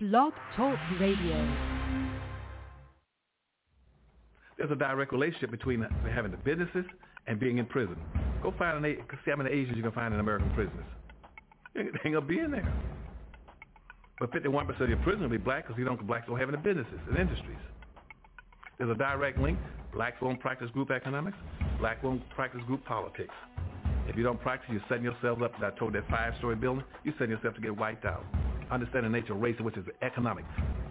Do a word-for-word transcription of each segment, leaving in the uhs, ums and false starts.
Blog Talk Radio. There's a direct relationship between having the businesses and being in prison. Go find an see how many Asians you can find in American prisons. They ain't gonna be in there. But fifty-one percent of your prisoners will be black because you don't blacks don't have any businesses and industries. There's a direct link. Blacks won't practice group economics. Blacks won't practice group politics. If you don't practice, you're setting yourself up. I told that five-story building, you're setting yourself to get wiped out. Understand the nature of race, which is economics.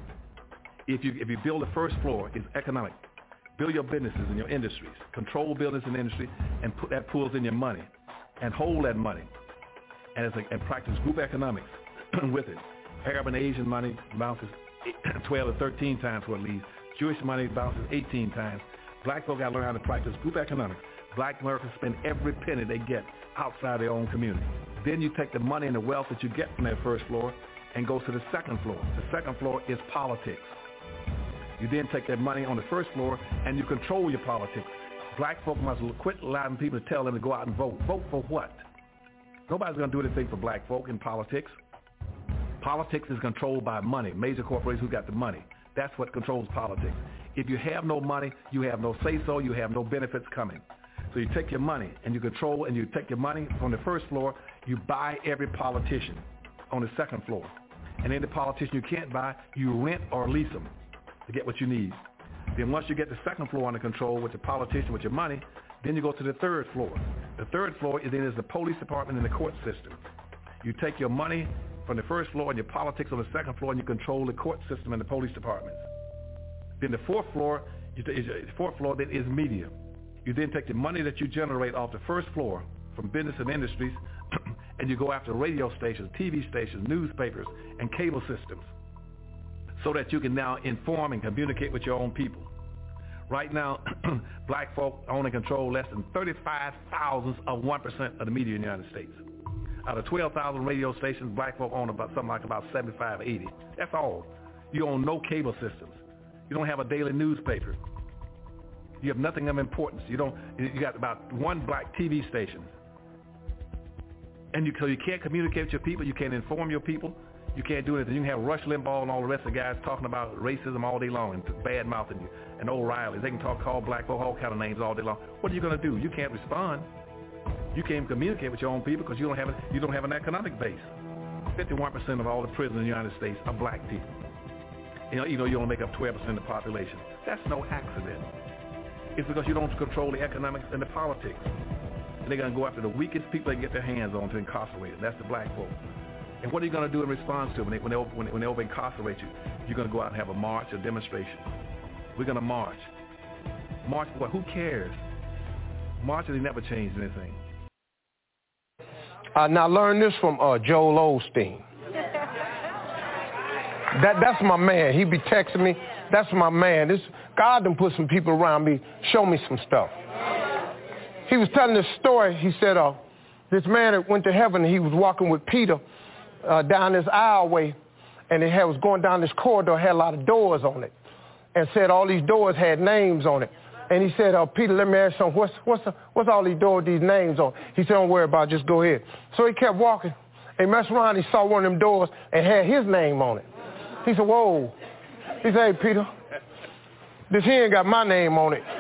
If you if you build the first floor, it's economic. Build your businesses and your industries. Control business and industry, and put that pulls in your money, and hold that money, and, it's like, and practice group economics with it. Arab and Asian money bounces twelve to thirteen times what it leaves. Jewish money bounces eighteen times. Black folk got to learn how to practice group economics. Black Americans spend every penny they get outside their own community. Then you take the money and the wealth that you get from that first floor and go to the second floor. The second floor is politics. You then take that money on the first floor and you control your politics. Black folk must quit allowing people to tell them to go out and vote. Vote for what? Nobody's going to do anything for black folk in politics. Politics is controlled by money, major corporations who got the money. That's what controls politics. If you have no money, you have no say-so, you have no benefits coming. So you take your money and you control, and you take your money from the first floor, you buy every politician on the second floor. And any politician you can't buy, you rent or lease them to get what you need. Then once you get the second floor under control with the politician, with your money, then you go to the third floor. The third floor is then is the police department and the court system. You take your money from the first floor and your politics on the second floor, and you control the court system and the police departments. Then the fourth floor, is the fourth floor then is media. You then take the money that you generate off the first floor from business and industries, and you go after radio stations, T V stations, newspapers, and cable systems, so that you can now inform and communicate with your own people. Right now, black folk own and control less than thirty-five thousandths of one percent of the media in the United States. Out of twelve thousand radio stations, black folk own about something like about seventy-five, eighty. That's all. You own no cable systems. You don't have a daily newspaper. You have nothing of importance. You don't. You got about one black T V station, and you so you can't communicate with your people. You can't inform your people. You can't do anything. You can have Rush Limbaugh and all the rest of the guys talking about racism all day long and bad mouthing you, and O'Reilly. They can talk, call black folk all kind of names all day long. What are you going to do? You can't respond. You can't communicate with your own people because you don't have a, you don't have an economic base. fifty-one percent of all the prisoners in the United States are black people. You know, you know, you only make up twelve percent of the population. That's no accident. It's because you don't control the economics and the politics. And they're going to go after the weakest people they can get their hands on to incarcerate them. That's the black folk. And what are you going to do in response to it when they, when they, when they, when they over incarcerate you? You're going to go out and have a march, a demonstration. We're going to march. March, what? Who cares? Marching, they never changed anything. Uh, now learn this from uh, Joel Osteen. that that's my man. He be texting me. That's my man. This God done put some people around me, show me some stuff. He was telling this story. He said, uh, this man that went to heaven, and he was walking with Peter uh, down this aisleway, and it had, was going down this corridor, had a lot of doors on it, and said all these doors had names on it. And he said, uh, Peter, let me ask you something. What's, what's, the, what's all these doors, these names on? He said, don't worry about it, just go ahead. So he kept walking, and messed around, he saw one of them doors and had his name on it. He said, whoa. He said, hey, Peter, this here ain't got my name on it.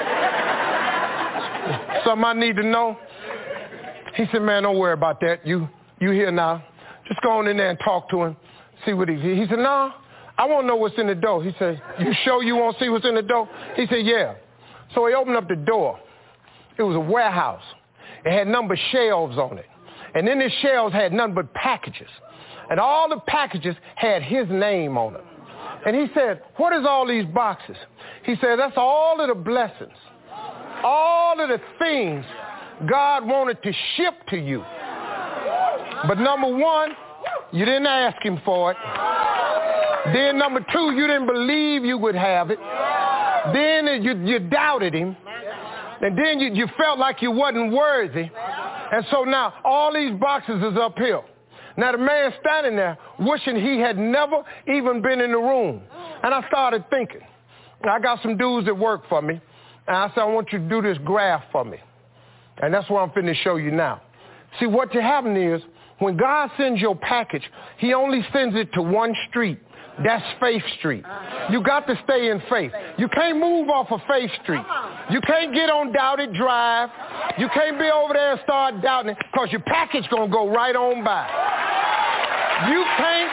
Something I need to know? He said, man, don't worry about that. You you here now. Just go on in there and talk to him, see what he He said, no, I want to know what's in the door. He said, you sure you want to see what's in the door? He said, yeah. So he opened up the door. It was a warehouse. It had numbered shelves on it. And then the shelves had nothing but packages. And all the packages had his name on them. And he said, what is all these boxes? He said, that's all of the blessings, all of the things God wanted to ship to you. But number one, you didn't ask him for it. Then number two, you didn't believe you would have it. Then you, you doubted him. And then you, you felt like you wasn't worthy. And so now all these boxes is uphill. Now the man standing there wishing he had never even been in the room. And I started thinking, I got some dudes that work for me. And I said, I want you to do this graph for me. And that's what I'm finna show you now. See, what happening is, when God sends your package, he only sends it to one street, That's Faith Street. You got to stay in faith. You can't move off of Faith Street. You can't get on Doubted Drive. You can't be over there and start doubting it because your package going to go right on by. You can't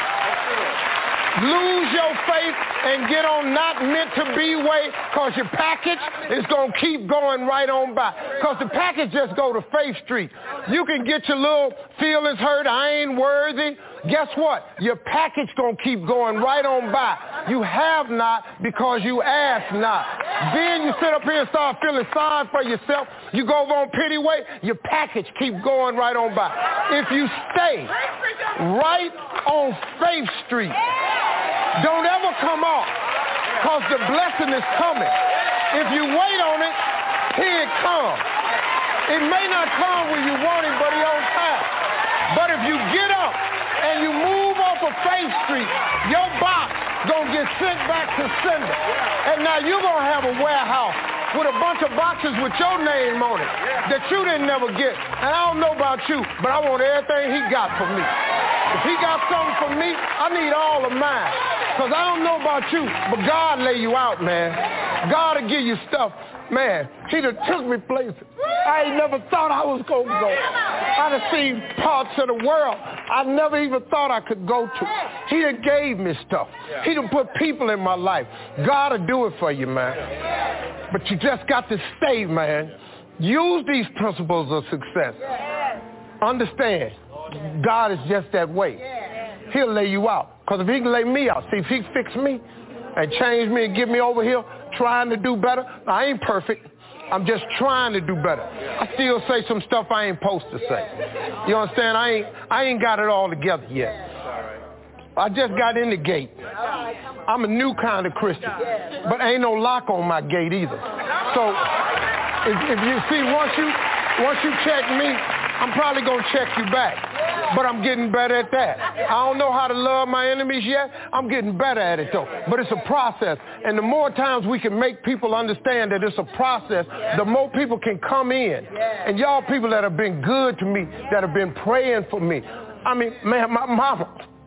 lose your faith and get on not meant to be way because your package is going to keep going right on by. Because the package just go to Faith Street. You can get your little feelings hurt. I ain't worthy. Guess what? Your package going to keep going right on by. You have not because you ask not. Then you sit up here and start feeling sorry for yourself. You go over on Pity Way, your package keep going right on by. If you stay right on Faith Street, don't ever come off because the blessing is coming. If you wait on it, here it comes. It may not come when you want it, but it's on time. But if you get up and you move off of Faith Street, your box gonna get sent back to sender. And now you're gonna have a warehouse with a bunch of boxes with your name on it that you didn't never get. And I don't know about you, but I want everything he got for me. If he got something for me, I need all of mine. Because I don't know about you, but God lay you out, man. God will give you stuff. Man, he done took me places I ain't never thought I was going to go. I done seen parts of the world I never even thought I could go to. He done gave me stuff. He done put people in my life. God will do it for you, man. But you just got to stay, man. Use these principles of success. Understand, God is just that way. He'll lay you out. Because if he can lay me out, see, if he fix me and change me and get me over here trying to do better, I ain't perfect. I'm just trying to do better. I still say some stuff I ain't supposed to say. You understand? I ain't, I ain't got it all together yet. I just got in the gate. I'm a new kind of Christian. But ain't no lock on my gate either. So if, if you see, once you, once you check me, I'm probably going to check you back. But I'm getting better at that. I don't know how to love my enemies yet. I'm getting better at it, though. But it's a process. And the more times we can make people understand that it's a process, the more people can come in. And y'all people that have been good to me, that have been praying for me. I mean, man, my mama,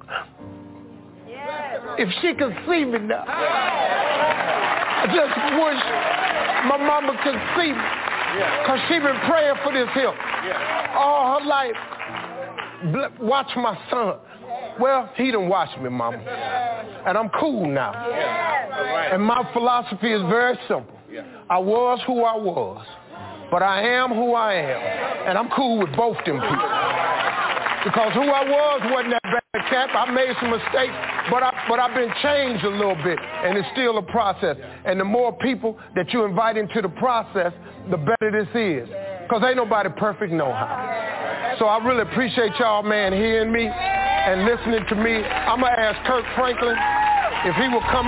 if she could see me now, I just wish my mama could see me. Because she been praying for this here all her life. Watch my son. Well, he done watched me, mama. And I'm cool now. And my philosophy is very simple. I was who I was, but I am who I am. And I'm cool with both them people. Because who I was wasn't that bad cat. I made some mistakes, but, I, but I've been changed a little bit, and it's still a process. And the more people that you invite into the process, the better this is. Because ain't nobody perfect no how. So I really appreciate y'all, man, hearing me and listening to me. I'm going to ask Kirk Franklin if he will come.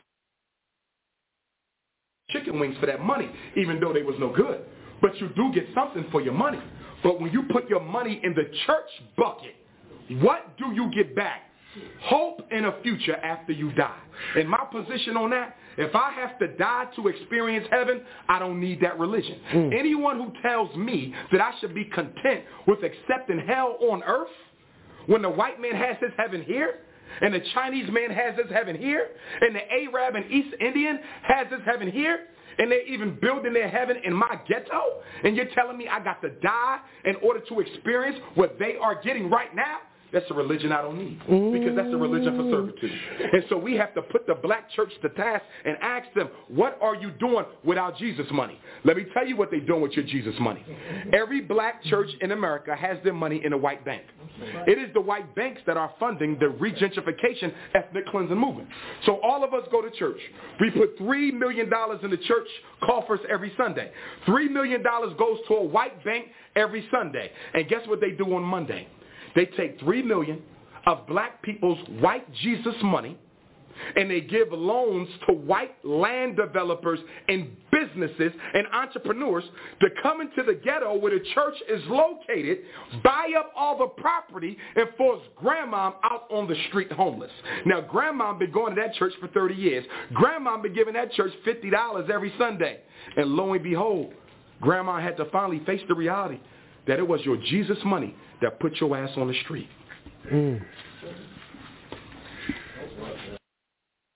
Chicken wings for that money, even though they was no good. But you do get something for your money. But when you put your money in the church bucket, what do you get back? Hope in a future after you die. And my position on that, if I have to die to experience heaven, I don't need that religion. Mm. Anyone who tells me that I should be content with accepting hell on earth when the white man has his heaven here, and the Chinese man has his heaven here, and the Arab and East Indian has his heaven here, and they're even building their heaven in my ghetto, and you're telling me I got to die in order to experience what they are getting right now? That's a religion I don't need, because that's a religion for servitude. And so we have to put the black church to task and ask them, what are you doing with our Jesus money? Let me tell you what they're doing with your Jesus money. Every black church in America has their money in a white bank. It is the white banks that are funding the regentrification ethnic cleansing movement. So all of us go to church. We put three million dollars in the church coffers every Sunday. three million dollars goes to a white bank every Sunday. And guess what they do on Monday? They take three million dollars of black people's white Jesus money, and they give loans to white land developers and businesses and entrepreneurs to come into the ghetto where the church is located, buy up all the property, and force grandma out on the street homeless. Now, grandma been going to that church for thirty years. Grandma been giving that church fifty dollars every Sunday. And lo and behold, grandma had to finally face the reality that it was your Jesus money that put your ass on the street. Mm.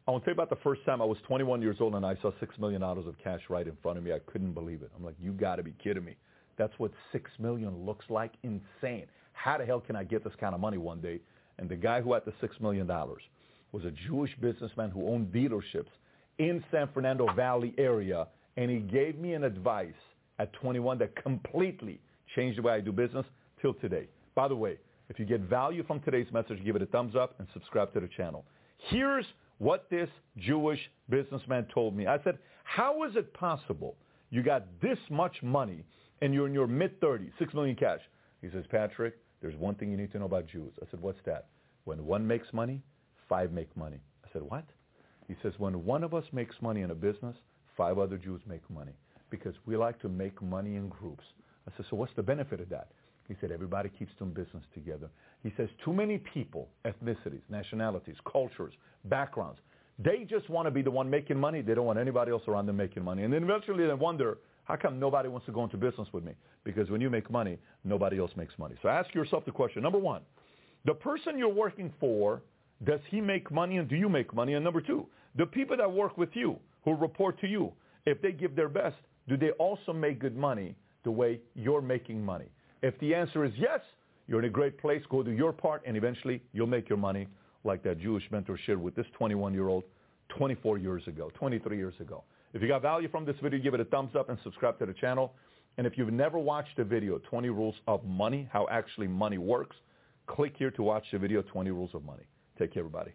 I want to tell you about the first time I was twenty-one years old and I saw six million dollars of cash right in front of me. I couldn't believe it. I'm like, you got to be kidding me. That's what six million dollars looks like? Insane. How the hell can I get this kind of money one day? And the guy who had the six million dollars was a Jewish businessman who owned dealerships in San Fernando Valley area, and he gave me an advice at twenty-one that completely changed the way I do business till today. By the way, if you get value from today's message, give it a thumbs up and subscribe to the channel. Here's what this Jewish businessman told me. I said, how is it possible you got this much money and you're in your mid-thirties, six million cash? He says, Patrick, there's one thing you need to know about Jews. I said, what's that? When one makes money, five make money. I said, what? He says, when one of us makes money in a business, five other Jews make money because we like to make money in groups. I said, so what's the benefit of that? He said, everybody keeps doing business together. He says, too many people, ethnicities, nationalities, cultures, backgrounds, they just want to be the one making money. They don't want anybody else around them making money. And then eventually they wonder, how come nobody wants to go into business with me? Because when you make money, nobody else makes money. So ask yourself the question. Number one, the person you're working for, does he make money and do you make money? And number two, the people that work with you, who report to you, if they give their best, do they also make good money the way you're making money? If the answer is yes, you're in a great place. Go do your part, and eventually you'll make your money like that Jewish mentor shared with this twenty-one-year-old twenty-four years ago, twenty-three years ago. If you got value from this video, give it a thumbs up and subscribe to the channel. And if you've never watched the video, twenty Rules of Money, how actually money works, click here to watch the video, twenty Rules of Money. Take care, everybody.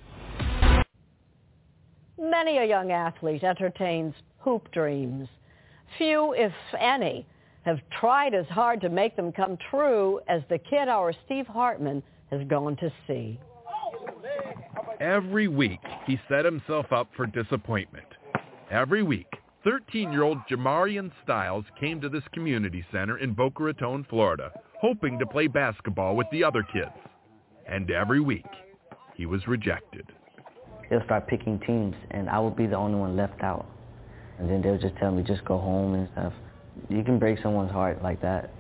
Many a young athlete entertains hoop dreams. Few, if any, have tried as hard to make them come true as the kid our Steve Hartman has gone to see. Every week, he set himself up for disappointment. Every week, thirteen-year-old Jamarian Styles came to this community center in Boca Raton, Florida, hoping to play basketball with the other kids. And every week, he was rejected. They'll start picking teams, and I would be the only one left out. And then they'll just tell me, just go home and stuff. You can break someone's heart like that.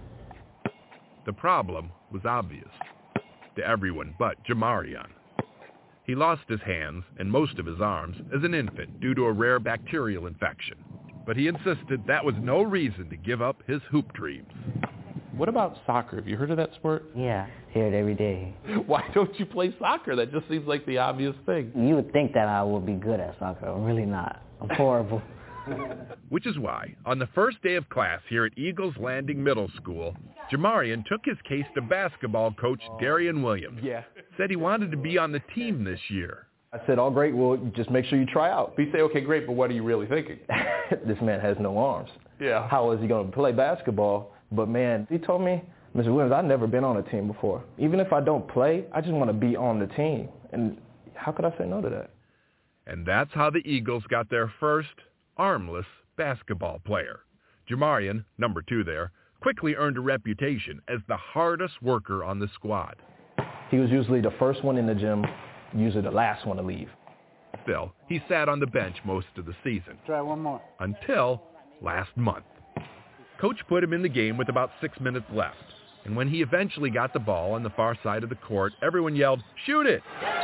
The problem was obvious to everyone but Jamarian. He lost his hands and most of his arms as an infant due to a rare bacterial infection. But he insisted that was no reason to give up his hoop dreams. What about soccer? Have you heard of that sport? Yeah, hear it every day. Why don't you play soccer? That just seems like the obvious thing. You would think that I would be good at soccer. I'm really not. I'm horrible. Which is why, on the first day of class here at Eagles Landing Middle School, Jamarian took his case to basketball coach Darian Williams. Yeah. Said he wanted to be on the team this year. I said, oh, great, well, just make sure you try out. But you say, okay, great, but what are you really thinking? This man has no arms. Yeah. How is he going to play basketball? But, man, he told me, Mister Williams, I've never been on a team before. Even if I don't play, I just want to be on the team. And how could I say no to that? And that's how the Eagles got their first armless basketball player. Jamarian, number two there, quickly earned a reputation as the hardest worker on the squad. He was usually the first one in the gym, usually the last one to leave. Still, he sat on the bench most of the season. Try one more. Until last month. Coach put him in the game with about six minutes left. And when he eventually got the ball on the far side of the court, everyone yelled, shoot it!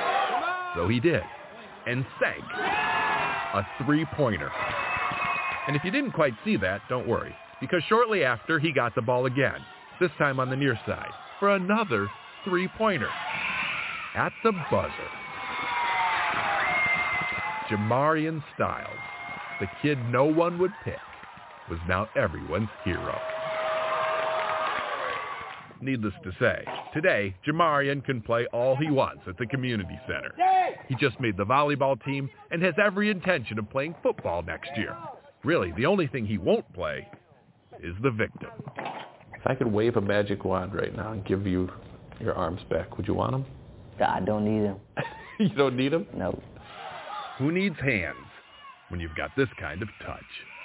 So he did. And sank a three-pointer. And if you didn't quite see that, don't worry, because shortly after, he got the ball again, this time on the near side, for another three-pointer. At the buzzer. Jamarian Styles, the kid no one would pick, was now everyone's hero. Needless to say, today, Jamarian can play all he wants at the community center. He just made the volleyball team and has every intention of playing football next year. Really, the only thing he won't play is the victim. If I could wave a magic wand right now and give you your arms back, would you want them? I don't need them. You don't need them? No. Who needs hands when you've got this kind of touch?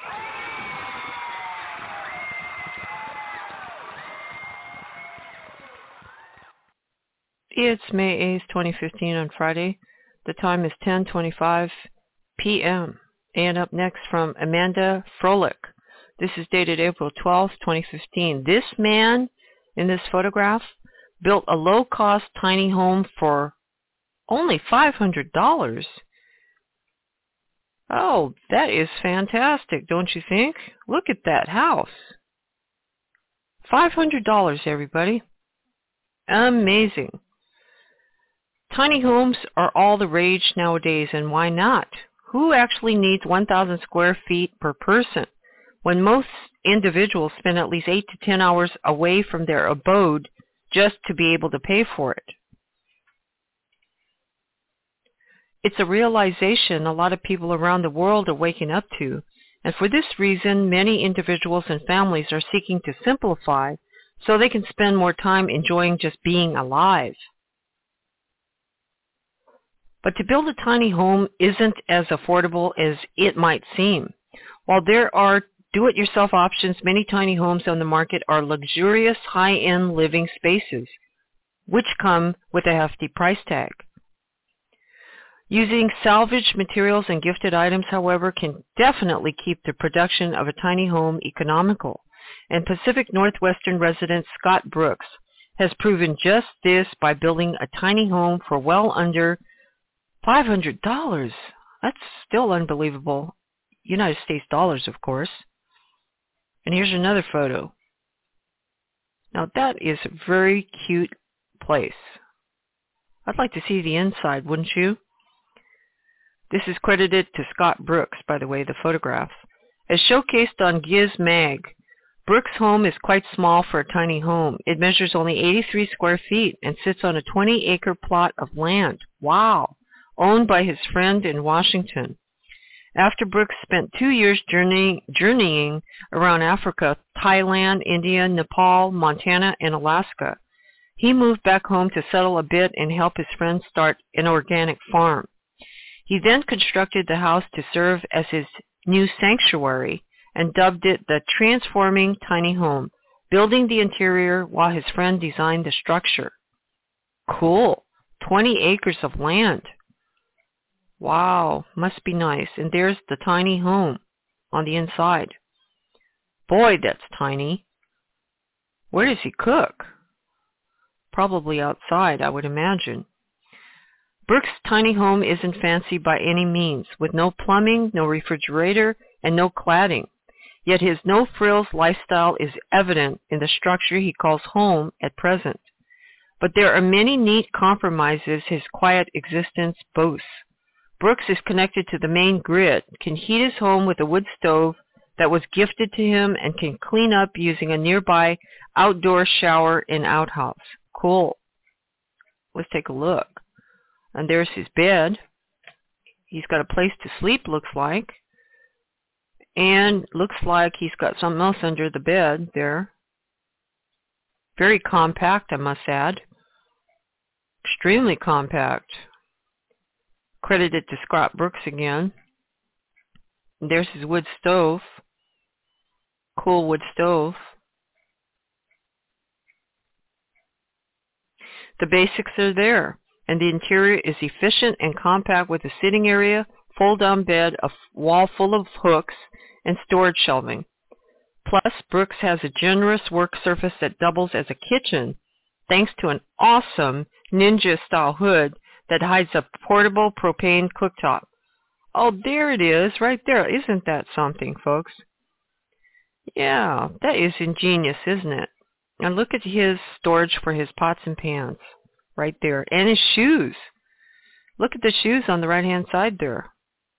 It's May eighth, twenty fifteen on Friday. The time is ten twenty-five p.m. And up next from Amanda Froelich. This is dated April twelfth, twenty fifteen. This man in this photograph built a low-cost tiny home for only five hundred dollars Oh, that is fantastic, don't you think? Look at that house. five hundred dollars, everybody. Amazing. Tiny homes are all the rage nowadays, and why not? Who actually needs one thousand square feet per person when most individuals spend at least eight to ten hours away from their abode just to be able to pay for it? It's a realization a lot of people around the world are waking up to, and for this reason, many individuals and families are seeking to simplify so they can spend more time enjoying just being alive. But to build a tiny home isn't as affordable as it might seem. While there are do-it-yourself options, many tiny homes on the market are luxurious, high-end living spaces, which come with a hefty price tag. Using salvaged materials and gifted items, however, can definitely keep the production of a tiny home economical. And Pacific Northwestern resident Scott Brooks has proven just this by building a tiny home for well under five hundred dollars. That's still unbelievable. United States dollars, of course. And here's another photo. Now that is a very cute place. I'd like to see the inside, wouldn't you? This is credited to Scott Brooks, by the way, the photograph. As showcased on Giz Mag, Brooks' home is quite small for a tiny home. It measures only eighty-three square feet and sits on a twenty acre plot of land. Wow! Owned by his friend in Washington. After Brooks spent two years journeying, journeying around Africa, Thailand, India, Nepal, Montana, and Alaska, he moved back home to settle a bit and help his friend start an organic farm. He then constructed the house to serve as his new sanctuary and dubbed it the Transforming Tiny Home, building the interior while his friend designed the structure. Cool. twenty acres of land. Wow, must be nice. And there's the tiny home on the inside. Boy, that's tiny. Where does he cook? Probably outside, I would imagine. Brooks' tiny home isn't fancy by any means, with no plumbing, no refrigerator, and no cladding. Yet his no-frills lifestyle is evident in the structure he calls home at present. But there are many neat compromises his quiet existence boasts. Brooks is connected to the main grid, can heat his home with a wood stove that was gifted to him, and can clean up using a nearby outdoor shower and outhouse. Cool. Let's take a look. And there's his bed. He's got a place to sleep, looks like. And looks like he's got something else under the bed there. Very compact, I must add. Extremely compact. Credited to Scott Brooks again. And there's his wood stove. Cool wood stove. The basics are there, and the interior is efficient and compact with a sitting area, fold-down bed, a wall full of hooks, and storage shelving. Plus, Brooks has a generous work surface that doubles as a kitchen, thanks to an awesome ninja-style hood that hides a portable propane cooktop. Oh, there it is, right there. Isn't that something, folks? Yeah, that is ingenious, isn't it? And look at his storage for his pots and pans right there. And his shoes. Look at the shoes on the right-hand side there.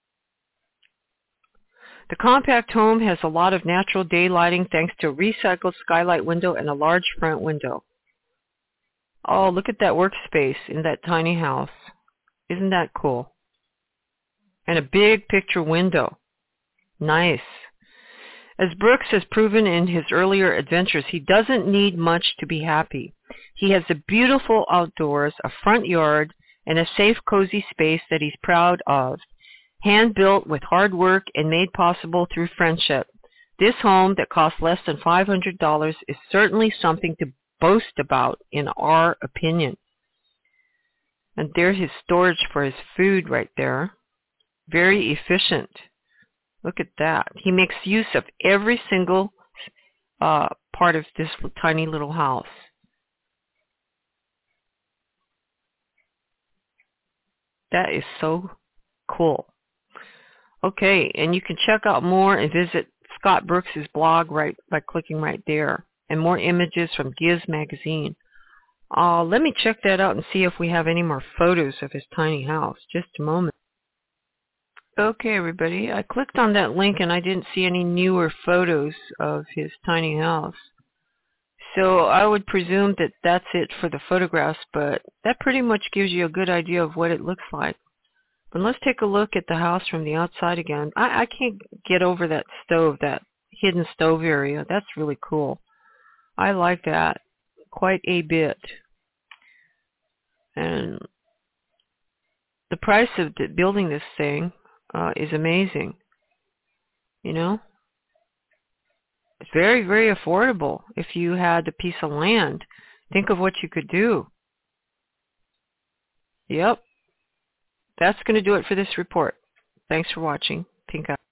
The compact home has a lot of natural day lighting thanks to a recycled skylight window and a large front window. Oh, look at that workspace in that tiny house. Isn't that cool? And a big picture window. Nice. As Brooks has proven in his earlier adventures, he doesn't need much to be happy. He has a beautiful outdoors, a front yard, and a safe, cozy space that he's proud of. Hand-built with hard work and made possible through friendship. This home that costs less than five hundred dollars is certainly something to boast about, in our opinion. And there's his storage for his food right there. Very efficient. Look at that. He makes use of every single uh, part of this tiny little house. That is so cool. Okay, and you can check out more and visit Scott Brooks' blog right by clicking right there, and more images from Giz Magazine. Uh, let me check that out and see if we have any more photos of his tiny house. Just a moment. Okay, everybody, I clicked on that link and I didn't see any newer photos of his tiny house. So I would presume that that's it for the photographs, but that pretty much gives you a good idea of what it looks like. But let's take a look at the house from the outside again. I, I can't get over that stove, that hidden stove area. That's really cool. I like that quite a bit. And the price of the, building this thing uh, is amazing. You know? It's very, very affordable if you had a piece of land. Think of what you could do. Yep. That's going to do it for this report. Thanks for watching. Pink Eye.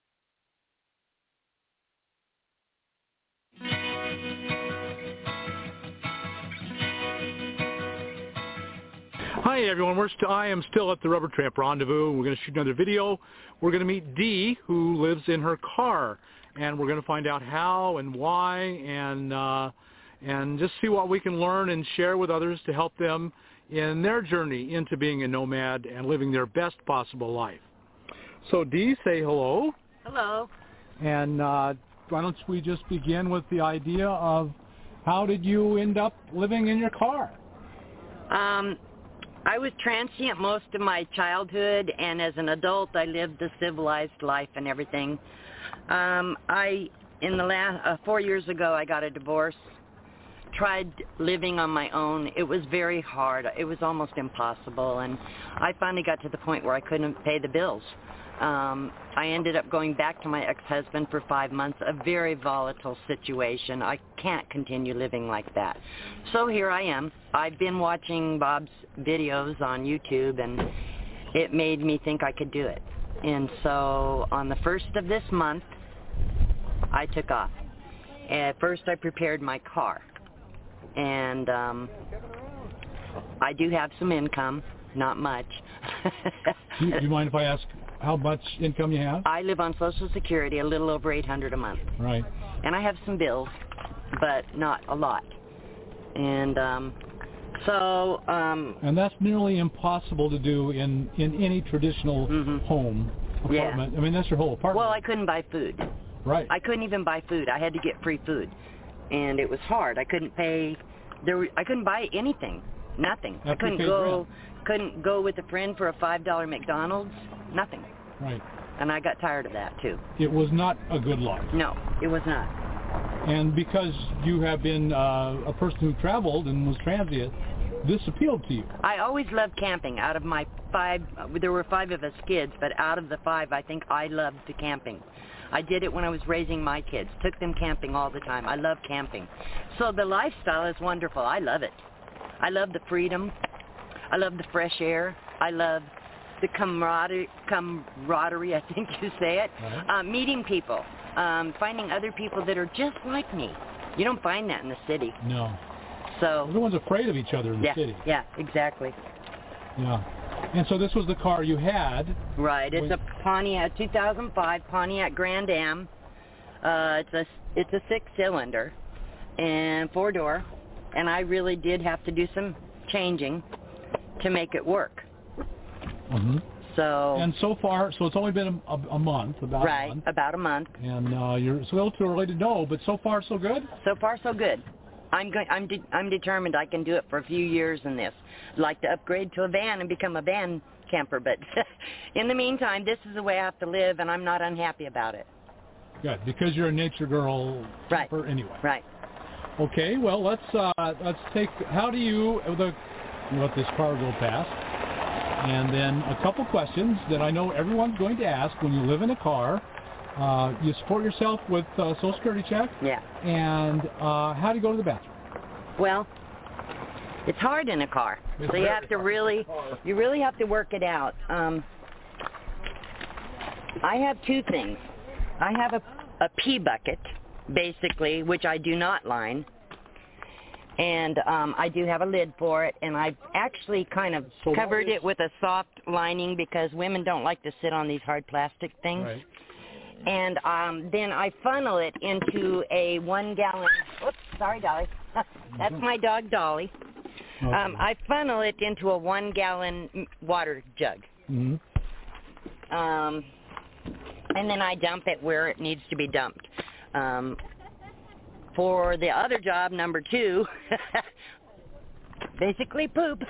Hi everyone, We're st- I am still at the Rubber Tramp Rendezvous. We're going to shoot another video. We're going to meet Dee, who lives in her car, and we're going to find out how and why, and uh, and just see what we can learn and share with others to help them in their journey into being a nomad and living their best possible life. So Dee, say hello. Hello. And uh, why don't we just begin with the idea of how did you end up living in your car? Um, I was transient most of my childhood, and as an adult, I lived a civilized life and everything. Um, I, in the last uh, four years ago, I got a divorce. Tried living on my own. It was very hard. It was almost impossible, and I finally got to the point where I couldn't pay the bills. Um, I ended up going back to my ex-husband for five months, a very volatile situation. I can't continue living like that. So here I am. I've been watching Bob's videos on YouTube, and it made me think I could do it. And so on the first of this month, I took off. At first I prepared my car. And um, I do have some income, not much. do, you, do you mind if I ask how much income you have? I live on Social Security, a little over eight hundred dollars a month. Right. And I have some bills, but not a lot. And um, so... Um, and that's nearly impossible to do in, in any traditional mm-hmm. home apartment. Yeah. I mean, that's your whole apartment. Well, I couldn't buy food. Right. I couldn't even buy food. I had to get free food. And it was hard. I couldn't pay. There, were, I couldn't buy anything. Nothing. After I couldn't go. Rent. Couldn't go with a friend for a five dollar McDonald's. Nothing. Right. And I got tired of that too. It was not a good life. No, it was not. And because you have been uh, a person who traveled and was transient, this appealed to you. I always loved camping. Out of my five, there were five of us kids, but out of the five, I think I loved the camping. I did it when I was raising my kids. Took them camping all the time. I love camping. So the lifestyle is wonderful. I love it. I love the freedom. I love the fresh air. I love the camaraderie, camaraderie I think you say it. Uh-huh. Uh, meeting people. Um, finding other people that are just like me. You don't find that in the city. No. So everyone's afraid of each other in yeah, the city. Yeah, exactly. Yeah. And so this was the car you had. Right. It's a Pontiac, two thousand five Pontiac Grand Am. Uh, it's a it's a six-cylinder and four-door, and I really did have to do some changing to make it work. Mm-hmm. So. And so far, so it's only been a, a month, about right, a month. Right, about a month. And uh, you're it's a little too early to know, but so far so good. So far so good. I'm going. I'm. De- I'm determined I can do it for a few years in this. I'd like to upgrade to a van and become a van camper, but in the meantime, this is the way I have to live, and I'm not unhappy about it. Good, because you're a nature girl. Right. Camper anyway. Right. Okay. Well, let's uh, let's take. How do you the, let this car go past, and then a couple questions that I know everyone's going to ask when you live in a car. Uh, you support yourself with uh, Social Security check? Yeah. And uh, how do you go to the bathroom? Well, it's hard in a car. It's so you have to hard. really, you really have to work it out. Um, I have two things. I have a, a pee bucket, basically, which I do not line. And um, I do have a lid for it, and I've actually kind of So covered is- it with a soft lining because women don't like to sit on these hard plastic things. Right. And um, then I funnel it into a one-gallon, oops, sorry, Dolly. That's my dog, Dolly. Okay. Um, I funnel it into a one-gallon water jug. Mm-hmm. Um, and then I dump it where it needs to be dumped. Um, for the other job, number two, basically poop.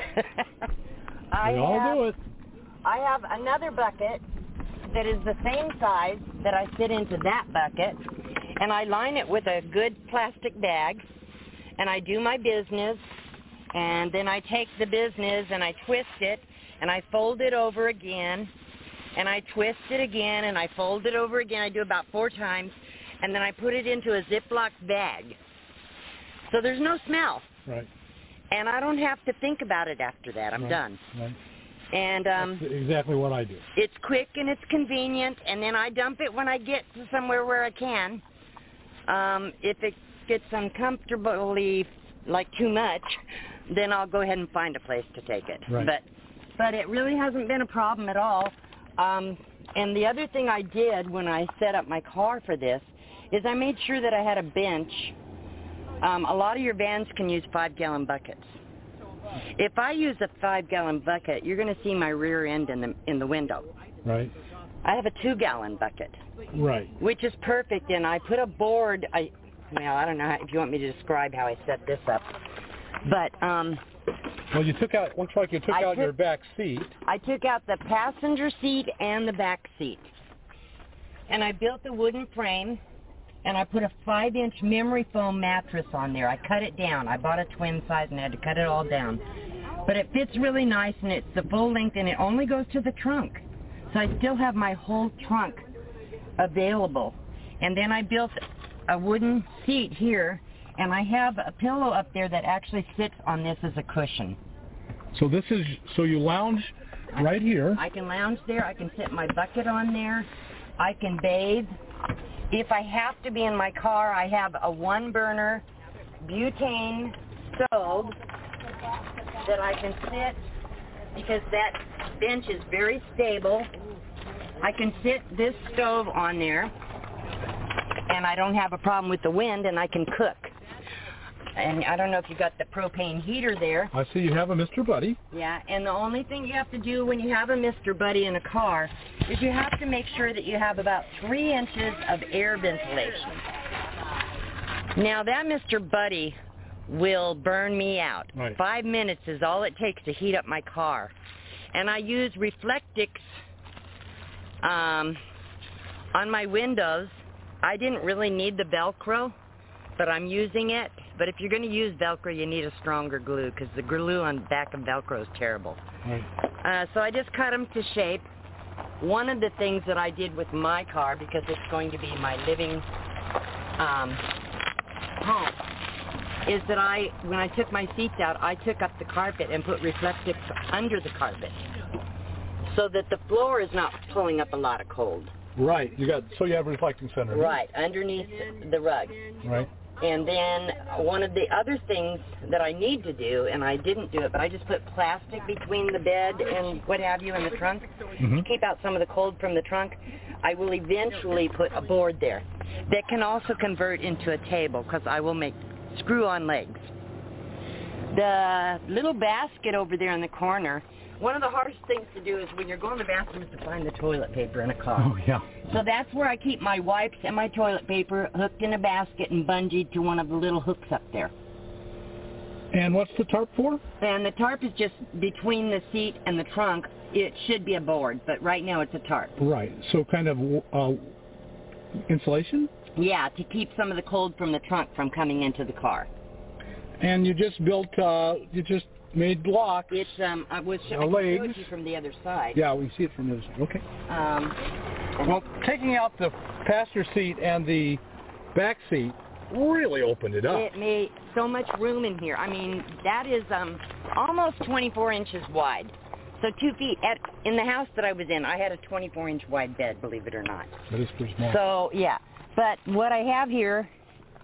I We all have, do it. I have another bucket that is the same size that I fit into that bucket, and I line it with a good plastic bag, and I do my business, and then I take the business and I twist it, and I fold it over again, and I twist it again, and I fold it over again. I do about four times, and then I put it into a Ziploc bag. So there's no smell. Right. And I don't have to think about it after that. I'm Right. done. Right. And um, That's exactly what I do. it's quick and it's convenient, and then I dump it when I get to somewhere where I can. Um, if it gets uncomfortably, like too much, then I'll go ahead and find a place to take it. Right. But but it really hasn't been a problem at all. Um, and the other thing I did when I set up my car for this is I made sure that I had a bench. Um, a lot of your vans can use five-gallon buckets. If I use a five-gallon bucket, you're going to see my rear end in the in the window. Right. I have a two-gallon bucket, Right. which is perfect, and I put a board. I well, I don't know how, if you want me to describe how I set this up, but um, Well, you took out. Looks like you took I out took- your back seat. I took out the passenger seat and the back seat, and I built a wooden frame, and I put a five-inch memory foam mattress on there. I cut it down. I bought a twin size and had to cut it all down. But it fits really nice, and it's the full length, and it only goes to the trunk. So I still have my whole trunk available. And then I built a wooden seat here, and I have a pillow up there that actually sits on this as a cushion. So this is so you lounge right here. I can lounge there. I can sit my bucket on there. I can bathe. If I have to be in my car, I have a one-burner butane stove that I can sit because that bench is very stable. I can sit this stove on there, and I don't have a problem with the wind, and I can cook. And I don't know if you got the propane heater there. I see you have a Mister Buddy. Yeah, and the only thing you have to do when you have a Mister Buddy in a car is you have to make sure that you have about three inches of air ventilation. Now that Mister Buddy will burn me out. Right. Five minutes is all it takes to heat up my car. And I use Reflectix um, on my windows. I didn't really need the Velcro, but I'm using it. But if you're going to use Velcro, you need a stronger glue because the glue on the back of Velcro is terrible. Right. Uh, so I just cut them to shape. One of the things that I did with my car, because it's going to be my living um, home, is that I, when I took my seats out, I took up the carpet and put Reflectix under the carpet so that the floor is not pulling up a lot of cold. Right. You got so you have reflecting center. Right, underneath the rug. Right. And then one of the other things that I need to do, and I didn't do it, but I just put plastic between the bed and what have you in the trunk Mhm. to keep out some of the cold from the trunk. I will eventually put a board there that can also convert into a table because I will make screw-on legs. The little basket over there in the corner, one of the hardest things to do is when you're going to the bathroom is to find the toilet paper in a car. Oh yeah. So that's where I keep my wipes and my toilet paper hooked in a basket and bungeed to one of the little hooks up there. And what's the tarp for? And the tarp is just between the seat and the trunk. It should be a board, but right now it's a tarp. Right. So kind of uh, insulation. Yeah, to keep some of the cold from the trunk from coming into the car. And you just built. Uh, you just made blocks. It's um, I was I Uh, showed legs. you from the other side. Yeah, we see it from the other side. Okay. Um, Well, taking out the passenger seat and the back seat really opened it up. It made so much room in here. I mean, that is um almost twenty-four inches wide. So two feet. At, in the house that I was in, I had a twenty-four inch wide bed, believe it or not. That is pretty small. So, yeah. But what I have here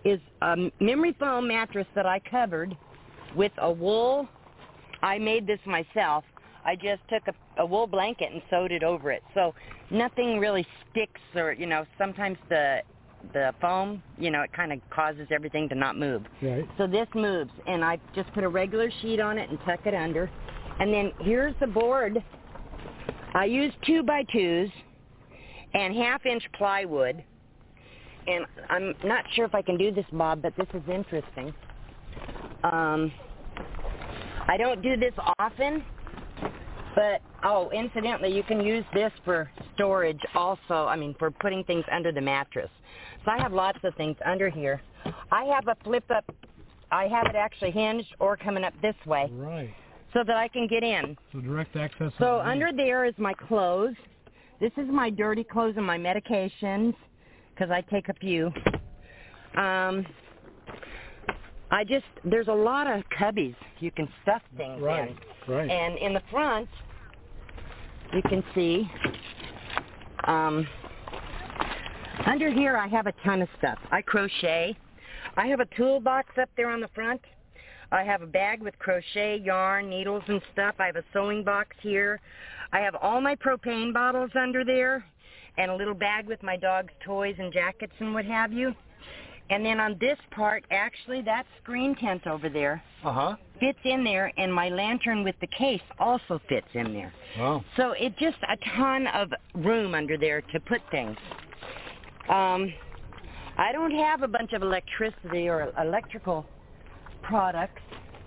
is a memory foam mattress that I covered with a wool. I made this myself. I just took a, a wool blanket and sewed it over it. So nothing really sticks, or, you know, sometimes the the foam, you know, it kind of causes everything to not move. Right. So this moves, and I just put a regular sheet on it and tuck it under. And then here's the board. I used two by twos and half inch plywood. And I'm not sure if I can do this, Bob, but this is interesting. Um, I don't do this often, but, oh, incidentally, you can use this for storage also, I mean, for putting things under the mattress. So I have lots of things under here. I have a flip-up. I have it actually hinged or coming up this way. Right. So that I can get in. So direct access. So under there is my clothes. This is my dirty clothes and my medications, because I take a few. Um, I just, there's a lot of cubbies you can stuff things right. in. Right. And in the front, you can see, um, under here I have a ton of stuff. I crochet. I have a toolbox up there on the front. I have a bag with crochet, yarn, needles and stuff. I have a sewing box here. I have all my propane bottles under there, and a little bag with my dog's toys and jackets and what have you. And then on this part, actually, that screen tent over there uh-huh. fits in there, and my lantern with the case also fits in there. Wow. So it just a ton of room under there to put things. Um, I don't have a bunch of electricity or electrical products.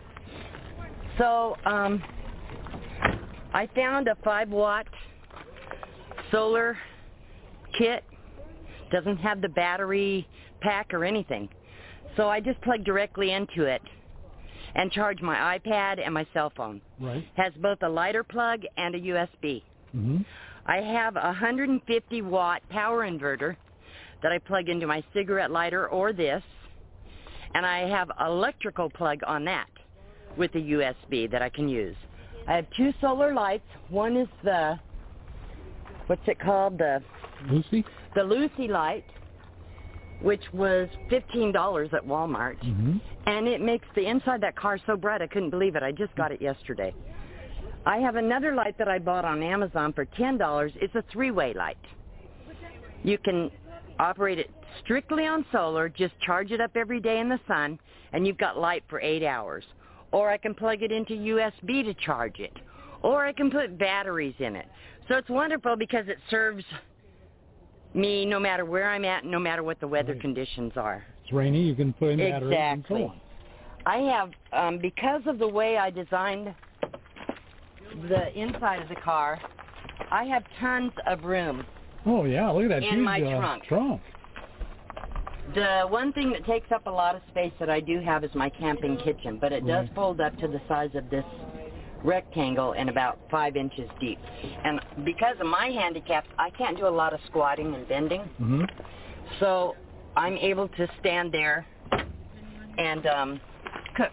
So um, I found a five watt solar kit. Doesn't have the battery pack or anything. So I just plug directly into it and charge my iPad and my cell phone. Right. Has both a lighter plug and a U S B. Mm-hmm. I have a one hundred fifty watt power inverter that I plug into my cigarette lighter or this, and I have an electrical plug on that with a U S B that I can use. I have two solar lights. One is the, what's it called? The Lucy? The Lucy light, which was fifteen dollars at Walmart. Mm-hmm. And it makes the inside of that car so bright I couldn't believe it. I just got it yesterday. I have another light that I bought on Amazon for ten dollars. It's a three-way light. You can operate it strictly on solar, just charge it up every day in the sun, and you've got light for eight hours. Or I can plug it into U S B to charge it. Or I can put batteries in it. So it's wonderful because it serves me no matter where I'm at, no matter what the weather right. conditions are. It's rainy, you can put in batteries exactly. and so on. I have, um, because of the way I designed the inside of the car, I have tons of room. Oh, yeah, look at that in huge my uh, trunk. trunk. The one thing that takes up a lot of space that I do have is my camping kitchen, but it right. does fold up to the size of this rectangle and about five inches deep. And because of my handicaps, I can't do a lot of squatting and bending. Mm-hmm. So I'm able to stand there and um, cook.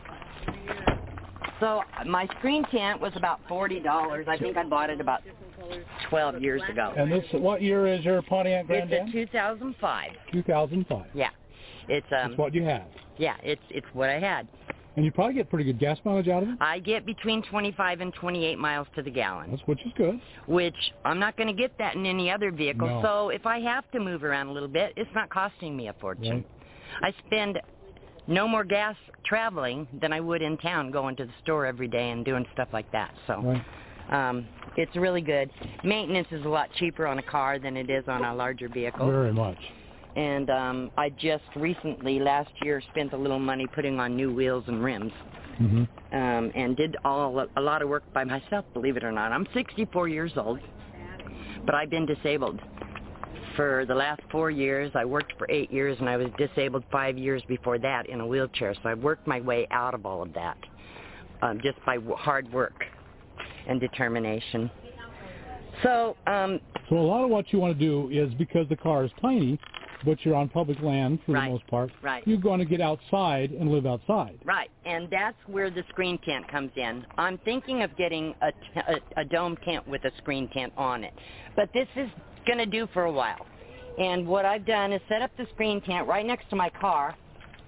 So my screen tent was about forty dollars. I think I bought it about twelve years ago. And this, what year is your Pontiac Grand Am? It's a two thousand five. two thousand five. Yeah. It's um. That's what you have. Yeah, it's it's what I had. And you probably get pretty good gas mileage out of it? I get between twenty-five and twenty-eight miles to the gallon. That's which is good. Which I'm not going to get that in any other vehicle. No. So if I have to move around a little bit, it's not costing me a fortune. Right. I spend no more gas traveling than I would in town going to the store every day and doing stuff like that. So right. um, it's really good. Maintenance is a lot cheaper on a car than it is on a larger vehicle. Very much. And um, I just recently, last year, spent a little money putting on new wheels and rims. Mm-hmm. Um, and did all a lot of work by myself, believe it or not. I'm sixty-four years old, but I've been disabled for the last four years. I worked for eight years, and I was disabled five years before that in a wheelchair. So I worked my way out of all of that um, just by w- hard work and determination. So, um, so a lot of what you want to do is, because the car is tiny, but you're on public land for right, the most part, right. you're going to get outside and live outside. Right, and that's where the screen tent comes in. I'm thinking of getting a, t- a, a dome tent with a screen tent on it, but this is going to do for a while. And what I've done is set up the screen tent right next to my car,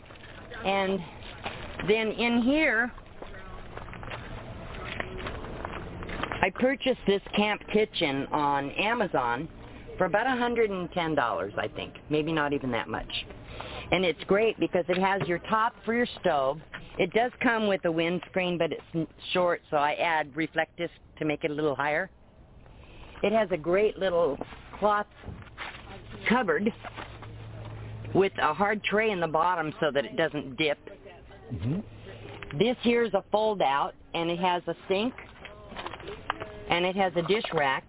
And then in here, I purchased this camp kitchen on Amazon for about one hundred ten dollars, I think. Maybe not even that much. And it's great because it has your top for your stove. It does come with a windscreen, but it's short, so I add reflectors to make it a little higher. It has a great little cloth cupboard with a hard tray in the bottom so that it doesn't dip. Mm-hmm. This here is a fold-out, and it has a sink, and it has a dish rack.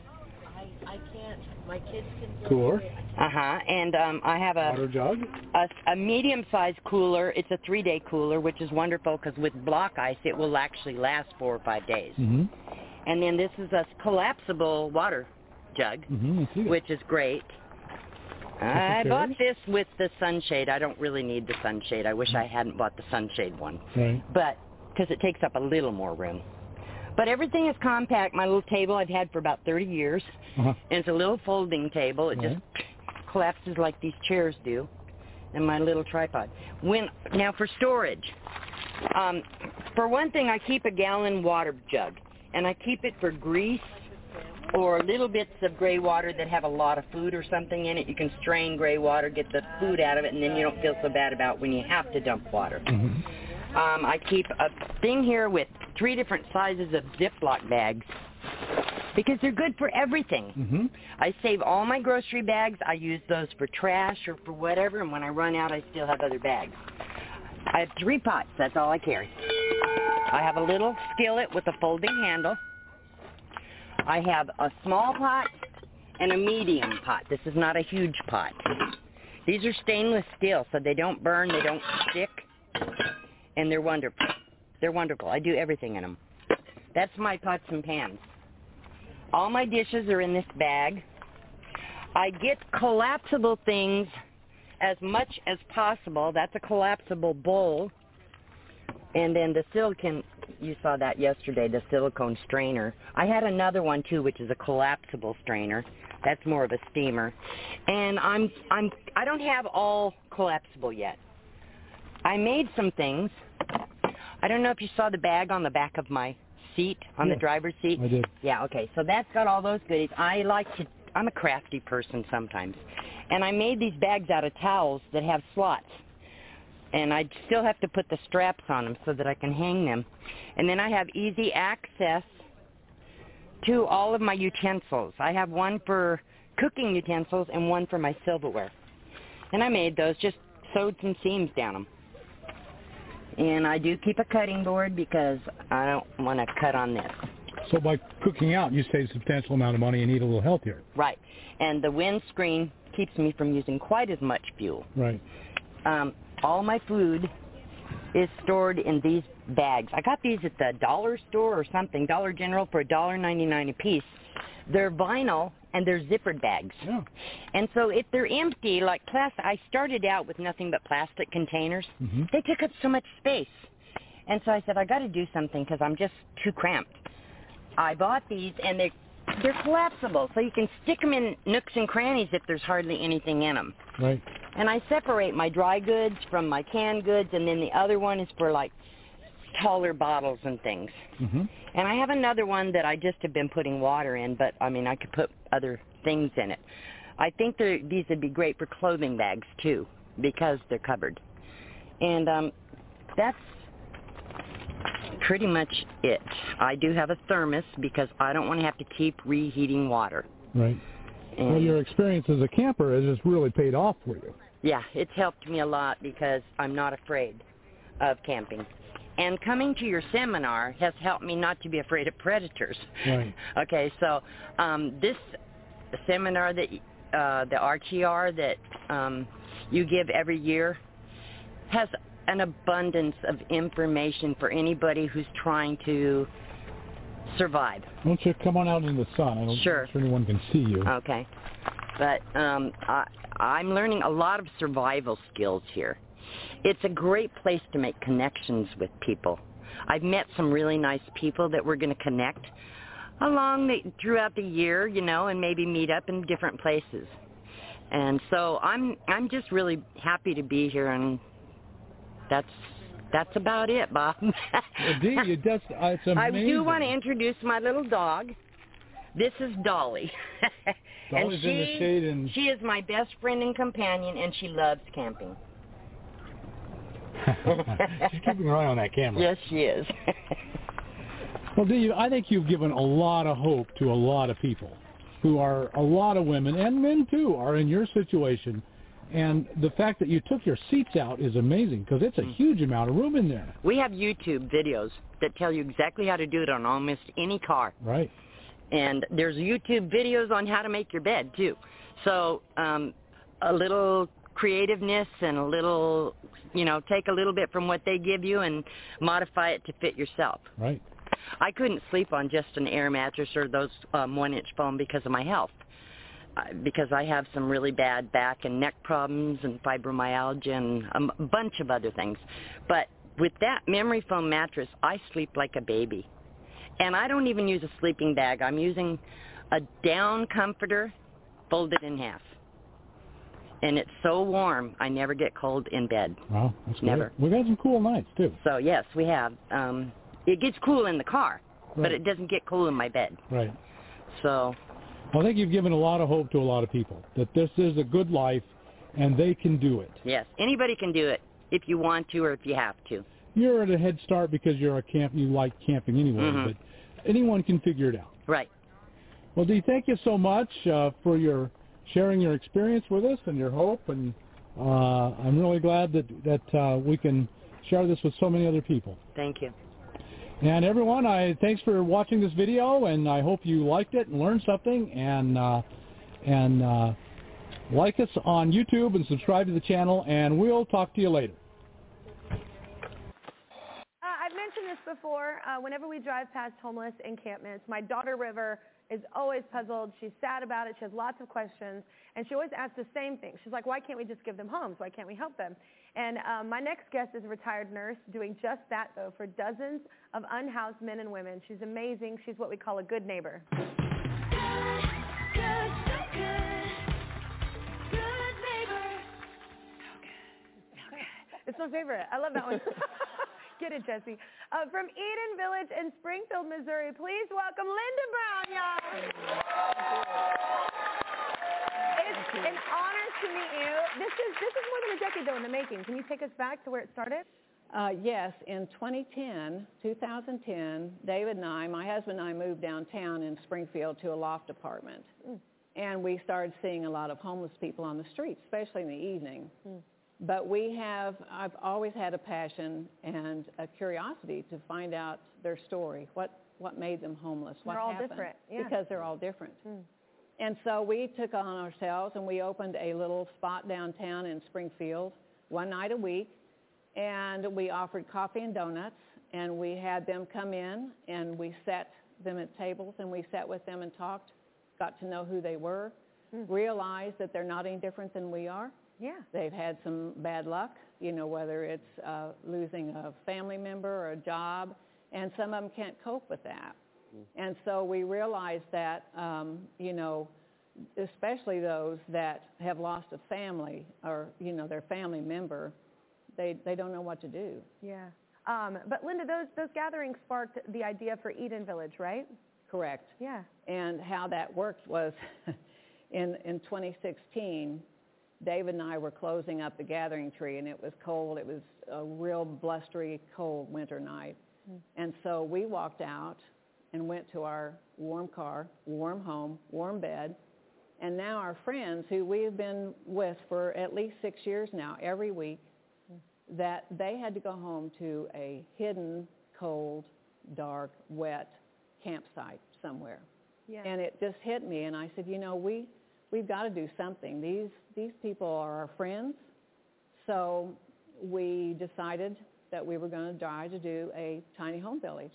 I can't. My kids can. Cooler. Uh-huh. And um, I have a, Water jug. a, a medium-sized cooler. It's a three-day cooler, which is wonderful because with block ice, it will actually last four or five days. Mm-hmm. And then this is a collapsible water jug, mm-hmm. which is great. I bought this with the sunshade. I don't really need the sunshade. I wish I hadn't bought the sunshade one. Right. But because it takes up a little more room. But everything is compact. My little table I've had for about thirty years. Uh-huh. And it's a little folding table. It right. just collapses like these chairs do. And my little tripod. When Now for storage. Um, for one thing, I keep a gallon water jug. And I keep it for grease or little bits of gray water that have a lot of food or something in it. You can strain gray water, get the food out of it, and then you don't feel so bad about when you have to dump water. Mm-hmm. Um, I keep a thing here with three different sizes of Ziploc bags because they're good for everything. Mm-hmm. I save all my grocery bags. I use those for trash or for whatever, and when I run out, I still have other bags. I have three pots. That's all I carry. I have a little skillet with a folding handle. I have a small pot and a medium pot. This is not a huge pot. These are stainless steel, so they don't burn, they don't stick, and they're wonderful. They're wonderful. I do everything in them. That's my pots and pans. All my dishes are in this bag. I get collapsible things as much as possible. That's a collapsible bowl. And then the silicone, you saw that yesterday, the silicone strainer. I had another one too, which is a collapsible strainer. That's more of a steamer. And I'm I'm I don't have all collapsible yet. I made some things. I don't know if you saw the bag on the back of my seat, on yeah, the driver's seat. I did. Yeah, okay. So that's got all those goodies. I like to I'm a crafty person sometimes. And I made these bags out of towels that have slots. And I still have to put the straps on them so that I can hang them. And then I have easy access to all of my utensils. I have one for cooking utensils and one for my silverware. And I made those, just sewed some seams down them. And I do keep a cutting board because I don't want to cut on this. So by cooking out, you save a substantial amount of money and eat a little healthier. Right. And the windscreen keeps me from using quite as much fuel. Right. Um, all my food is stored in these bags. I got these at the dollar store or something, Dollar General, for one dollar ninety-nine a piece. They're vinyl and they're zippered bags. Yeah. And so if they're empty, like plastic, I started out with nothing but plastic containers. Mm-hmm. They took up so much space. And so I said, I got to do something because I'm just too cramped. I bought these and they're, they're collapsible, so you can stick them in nooks and crannies if there's hardly anything in them. Right. And I separate my dry goods from my canned goods, and then the other one is for, like, taller bottles and things. Mm-hmm. And I have another one that I just have been putting water in, but, I mean, I could put other things in it. I think these would be great for clothing bags, too, because they're covered. And um, that's pretty much it. I do have a thermos because I don't want to have to keep reheating water. Right. And well, your experience as a camper has just really paid off for you. Yeah, it's helped me a lot because I'm not afraid of camping. And coming to your seminar has helped me not to be afraid of predators. Right. Okay, so um, this seminar, that uh, the R T R that um, you give every year, has an abundance of information for anybody who's trying to survive. Why don't you come on out in the sun? I don't Sure. sure anyone can see you. Okay. But um, I, I'm learning a lot of survival skills here. It's a great place to make connections with people. I've met some really nice people that we're going to connect along the, throughout the year, you know, and maybe meet up in different places. And so I'm I'm just really happy to be here, and that's that's about it, Bob. Well, Dee, it does, uh, it's amazing. I do want to introduce my little dog. This is Dolly. Dolly's and she, in the shade and... she is my best friend and companion, and she loves camping. She's keeping her eye on that camera. Yes, she is. Well, Dee, I think you've given a lot of hope to a lot of people who are, a lot of women, and men too, are in your situation. And the fact that you took your seats out is amazing because it's a huge amount of room in there. We have YouTube videos that tell you exactly how to do it on almost any car. Right. And there's YouTube videos on how to make your bed, too. So um, a little creativeness and a little, you know, take a little bit from what they give you and modify it to fit yourself. Right. I couldn't sleep on just an air mattress or those um, one-inch foam because of my health. Uh, because I have some really bad back and neck problems and fibromyalgia and um, a bunch of other things. But with that memory foam mattress, I sleep like a baby. And I don't even use a sleeping bag. I'm using a down comforter folded in half. And it's so warm, I never get cold in bed. Wow, that's never. Great. We've had some cool nights, too. So, yes, we have. Um, it gets cool in the car, right. But it doesn't get cool in my bed. Right. So... I think you've given a lot of hope to a lot of people, that this is a good life, and they can do it. Yes, anybody can do it if you want to or if you have to. You're at a head start because you're a camp. You like camping anyway, mm-hmm. but anyone can figure it out. Right. Well, Dee, thank you so much uh, for your sharing your experience with us and your hope, and uh, I'm really glad that, that uh, we can share this with so many other people. Thank you. And everyone, I thanks for watching this video, and I hope you liked it and learned something. And uh, and uh, like us on YouTube and subscribe to the channel, and we'll talk to you later. Uh, I've mentioned this before. Uh, whenever we drive past homeless encampments, my daughter River is always puzzled. She's sad about it. She has lots of questions, and she always asks the same thing. She's like, "Why can't we just give them homes? Why can't we help them?" And um, my next guest is a retired nurse doing just that, though, for dozens of unhoused men and women. She's amazing. She's what we call a good neighbor. Good, good, so good. Good neighbor. So good. So good. It's my favorite. I love that one. Get it, Jesse. Uh, from Eden Village in Springfield, Missouri, please welcome Linda Brown, y'all. It's an honor to meet you. This is this is more than a decade, though, in the making. Can you take us back to where it started? Uh, yes, in twenty ten, two thousand ten, David and I, my husband and I moved downtown in Springfield to a loft apartment. Mm. And we started seeing a lot of homeless people on the streets, especially in the evening. Mm. But we have, I've always had a passion and a curiosity to find out their story, what, what made them homeless, what they're all happened. Different. Yeah. Because they're all different. Mm. And so we took on ourselves and we opened a little spot downtown in Springfield one night a week, and we offered coffee and donuts, and we had them come in and we sat them at tables and we sat with them and talked, got to know who they were, mm. realized that they're not any different than we are. Yeah. They've had some bad luck, you know, whether it's uh, losing a family member or a job, and some of them can't cope with that. And so we realized that, um, you know, especially those that have lost a family or, you know, their family member, they they don't know what to do. Yeah. Um, but, Linda, those, those gatherings sparked the idea for Eden Village, right? Correct. Yeah. And how that worked was in, in twenty sixteen, David and I were closing up the gathering tree, and it was cold. It was a real blustery, cold winter night. Mm. And so we walked out and went to our warm car, warm home, warm bed, and now our friends who we've been with for at least six years now, every week, that they had to go home to a hidden, cold, dark, wet campsite somewhere. Yeah. And it just hit me, and I said, you know, we, we've got to do something. These, these people are our friends, so we decided that we were going to try to do a tiny home village.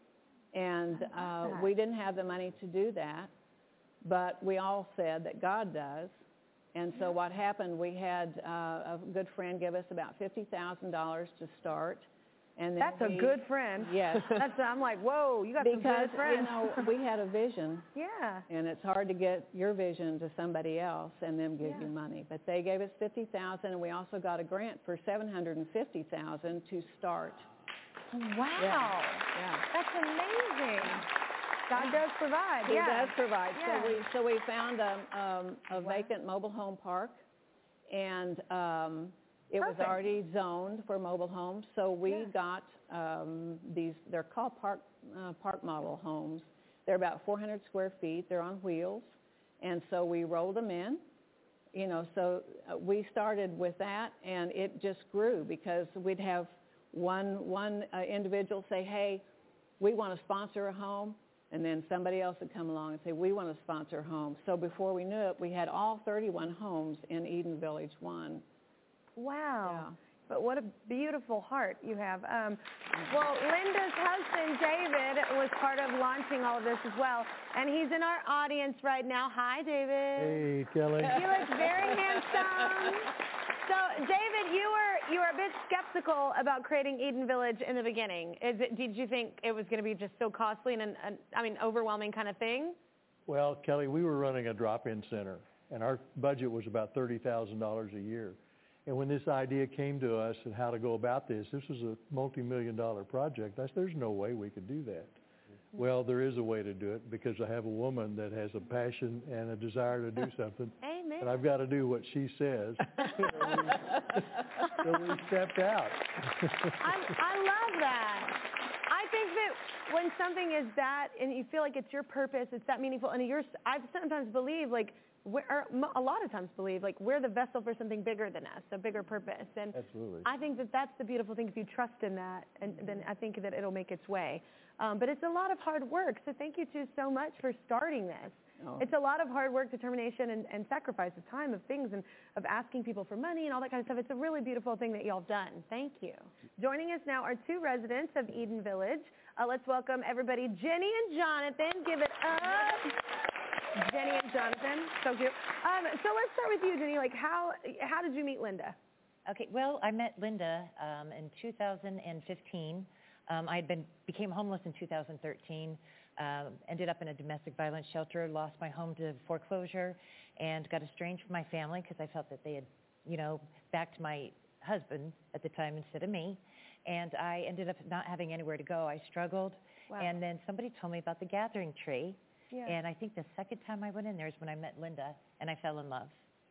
And uh, we didn't have the money to do that, but we all said that God does. And so what happened, we had uh, a good friend give us about fifty thousand dollars to start, And then That's we, a good friend. Yes. That's, I'm like, whoa, you got because, some good friends. you know, we had a vision. Yeah. And it's hard to get your vision to somebody else and them give Yeah. you money. But they gave us fifty thousand dollars, and we also got a grant for seven hundred fifty thousand dollars to start. Wow. Yeah. yeah. That's amazing. God does provide. He yeah. does provide. Yeah. So we so we found a, um, a vacant mobile home park, and um, it Perfect. was already zoned for mobile homes. So we Yeah. got um, these. They're called park uh, park model homes. They're about four hundred square feet. They're on wheels, and so we rolled them in. You know, so uh, we started with that, and it just grew because we'd have one one uh, individual say, "Hey, we want to sponsor a home." And then somebody else would come along and say, we want to sponsor a home. So before we knew it, we had all thirty-one homes in Eden Village one. Wow. Yeah. But what a beautiful heart you have. Um, well, Linda's husband, David, was part of launching all of this as well. And he's in our audience right now. Hi, David. Hey, Kelly. You look very handsome. So, David, you were you were a bit skeptical about creating Eden Village in the beginning. Is it, did you think it was going to be just so costly and, an, an, I mean, overwhelming kind of thing? Well, Kelly, we were running a drop-in center, and our budget was about thirty thousand dollars a year. And when this idea came to us and how to go about this, this was a multi-million dollar project. I said, there's no way we could do that. Well, there is a way to do it because I have a woman that has a passion and a desire to do something. Amen. And I've got to do what she says. so, we, so we stepped out. I, I love that. I think that when something is that, and you feel like it's your purpose, it's that meaningful, and you're, I sometimes believe, like, we're, or a lot of times believe, like, we're the vessel for something bigger than us, a bigger purpose. And Absolutely. I think that that's the beautiful thing. If you trust in that, and then I think that it'll make its way. Um, but it's a lot of hard work. So thank you two so much for starting this. Oh. It's a lot of hard work, determination, and, and sacrifice of time, of things, and of asking people for money and all that kind of stuff. It's a really beautiful thing that y'all have done. Thank you. Joining us now are two residents of Eden Village. Uh, let's welcome everybody, Jenny and Jonathan. Give it up. Jenny and Jonathan, so cute. Um, so let's start with you, Jenny. Like, how how did you meet Linda? Okay, well, I met Linda um, in two thousand fifteen. Um, I had been became homeless in two thousand thirteen. Um, ended up in a domestic violence shelter. Lost my home to foreclosure, and got estranged from my family because I felt that they had, you know, backed my husband at the time instead of me. And I ended up not having anywhere to go. I struggled, Wow. and then somebody told me about the Gathering Tree. Yeah. And I think the second time I went in there is when I met Linda, and I fell in love.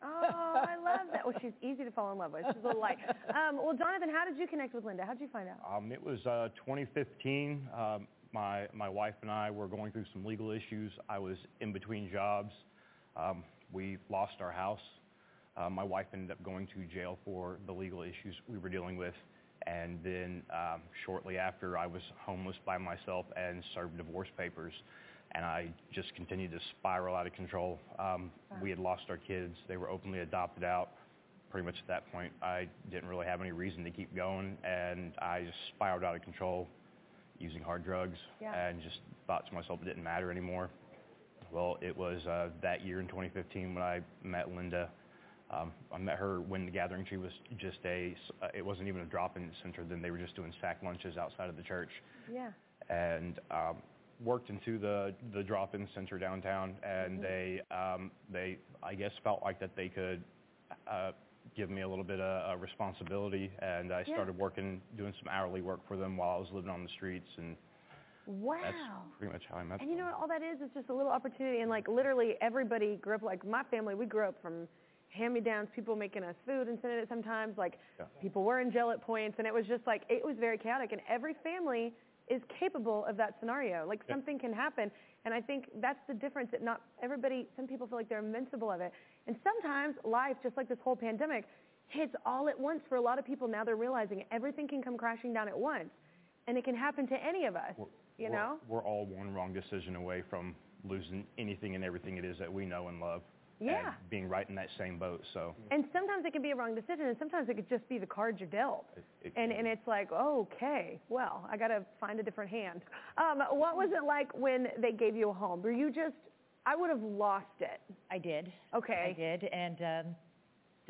Oh, I love that. Well, she's easy to fall in love with. She's a little light. Um, well, Jonathan, how did you connect with Linda? How did you find out? Um, it was uh, twenty fifteen. Um, my my wife and I were going through some legal issues. I was in between jobs. Um, we lost our house. Uh, my wife ended up going to jail for the legal issues we were dealing with. And then um, shortly after, I was homeless by myself and served divorce papers. And I just continued to spiral out of control. Um, Wow. We had lost our kids. They were openly adopted out. Pretty much at that point, I didn't really have any reason to keep going, and I just spiraled out of control using hard drugs Yeah. and just thought to myself it didn't matter anymore. Well, it was uh, that year in twenty fifteen when I met Linda. Um, I met her when the Gathering Tree was just a, uh, it wasn't even a drop-in center then. They were just doing sack lunches outside of the church. Yeah. And um, worked into the, the drop-in center downtown, and Mhm. they, um, they, I guess, felt like that they could uh, give me a little bit of uh, responsibility, and I Yeah. started working, doing some hourly work for them while I was living on the streets, and Wow. that's pretty much how I met And them. you know what all that is? It's just a little opportunity. And, like, literally everybody grew up, like, my family, we grew up from hand-me-downs, people making us food and sending it sometimes. Like, Yeah. people were in jail at points, and it was just, like, it was very chaotic. And every family is capable of that scenario. Like, Yeah. something can happen. And I think that's the difference, that not everybody, some people feel like they're invincible of it. And sometimes life, just like this whole pandemic, hits all at once for a lot of people. Now they're realizing everything can come crashing down at once. And it can happen to any of us, you we're, know? We're all one wrong decision away from losing anything and everything it is that we know and love. Yeah. And being right in that same boat, so. And sometimes it can be a wrong decision, and sometimes it could just be the cards you're dealt. It, it, And and it's like, oh, okay, well, I got to find a different hand. Um, what was it like when they gave you a home? Were you just, I would have lost it. I did. Okay. I did, and um, th-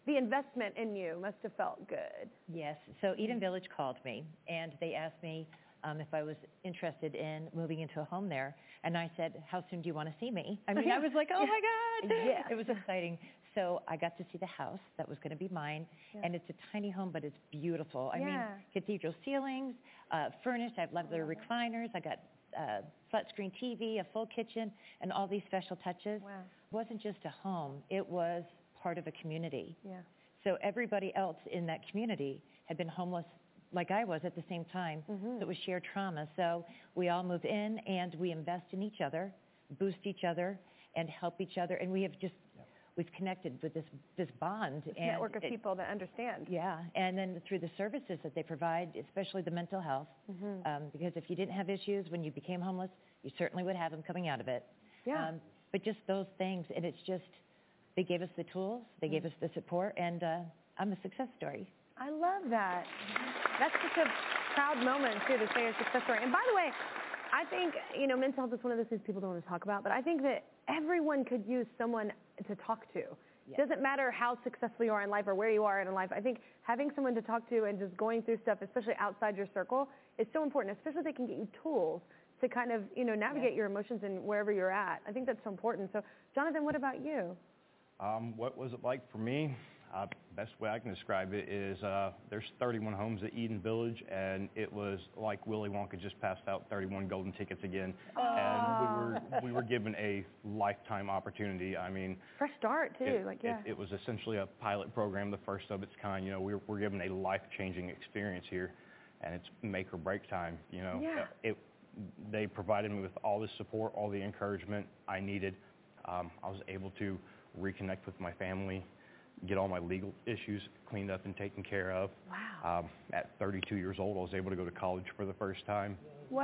the investment in you must have felt good. Yes. So Eden Village called me, and they asked me um, if I was interested in moving into a home there. And I said, how soon do you want to see me? I mean, I was like, oh, my God. Yeah. It was exciting. So I got to see the house that was going to be mine, yeah. and it's a tiny home, but it's beautiful. I yeah. mean, cathedral ceilings, uh, furnished. I have leather recliners. I got uh, flat screen T V, a full kitchen, and all these special touches. Wow. It wasn't just a home. It was part of a community. Yeah. So everybody else in that community had been homeless like I was at the same time. Mm-hmm. So it was shared trauma. So we all move in and we invest in each other, boost each other, and help each other. And we have just, we've connected with this, this bond. This and network of it, people that understand. Yeah. And then through the services that they provide, especially the mental health, mm-hmm. um, because if you didn't have issues when you became homeless, you certainly would have them coming out of it. Yeah. Um, but just those things. And it's just, they gave us the tools, they gave us the support, and uh, I'm a success story. I love that. That's such a proud moment, too, to say you're a success story. And by the way, I think, you know, mental health is one of those things people don't want to talk about, but I think that everyone could use someone to talk to. It doesn't matter how successful you are in life or where you are in life. I think having someone to talk to and just going through stuff, especially outside your circle, is so important, especially if they can get you tools to kind of, you know, navigate yeah. your emotions and wherever you're at. I think that's so important. So, Jonathan, what about you? Um, what was it like for me? Uh, best way I can describe it is uh, there's thirty-one homes at Eden Village, and it was like Willy Wonka just passed out thirty-one golden tickets again, oh. and we were we were given a lifetime opportunity. I mean, fresh start too. It, like yeah, it, it was essentially a pilot program, the first of its kind. You know, we're we're given a life-changing experience here, and it's make or break time. You know, yeah. it they provided me with all the support, all the encouragement I needed. Um, I was able to reconnect with my family, get all my legal issues cleaned up and taken care of. Wow. Um, at thirty-two years old, I was able to go to college for the first time.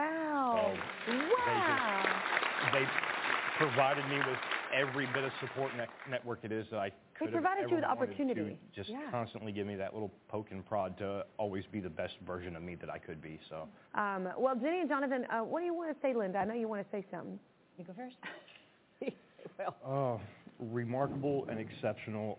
Wow. So wow. They, just, they provided me with every bit of support net, network it is that I could They provided have you with ever wanted opportunity. to just yeah. constantly give me that little poke and prod to always be the best version of me that I could be. So. Um, well, Jenny and Jonathan, uh, what do you want to say, Linda? I know you want to say something. You go first. well. Oh, remarkable and exceptional.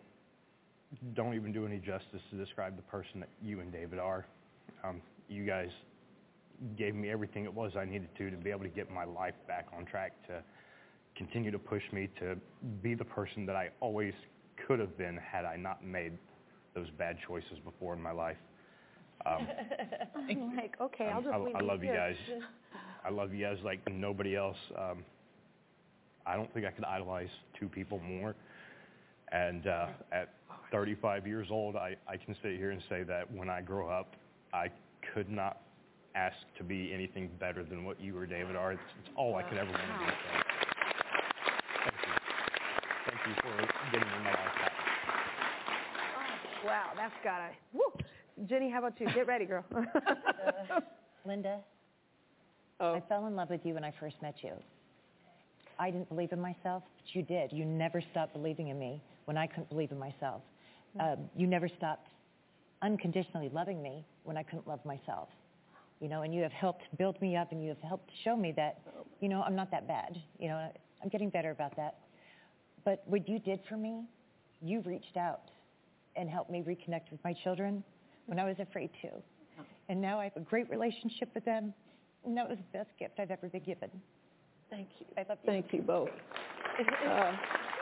Don't even do any justice to describe the person that you and David are. Um, you guys gave me everything it was I needed to to be able to get my life back on track, to continue to push me to be the person that I always could have been had I not made those bad choices before in my life. Um, I'm like, okay, I'll just I, leave I love you here. guys. I love you guys like nobody else. Um, I don't think I could idolize two people more. And uh, at thirty-five years old, I, I can sit here and say that when I grow up, I could not ask to be anything better than what you or David are. It's, it's all I could ever want to be. So. Thank you. Thank you for getting me my life back. Oh, wow, that's got to, woo. Jenny, how about you? Get ready, girl. uh, Linda, oh. I fell in love with you when I first met you. I didn't believe in myself, but you did. You never stopped believing in me when I couldn't believe in myself. Um, you never stopped unconditionally loving me when I couldn't love myself. You know, and you have helped build me up, and you have helped show me that, you know, I'm not that bad. You know, I'm getting better about that. But what you did for me, you reached out and helped me reconnect with my children when I was afraid to. And now I have a great relationship with them, and that was the best gift I've ever been given. Thank you. I love you. Thank you both. Uh,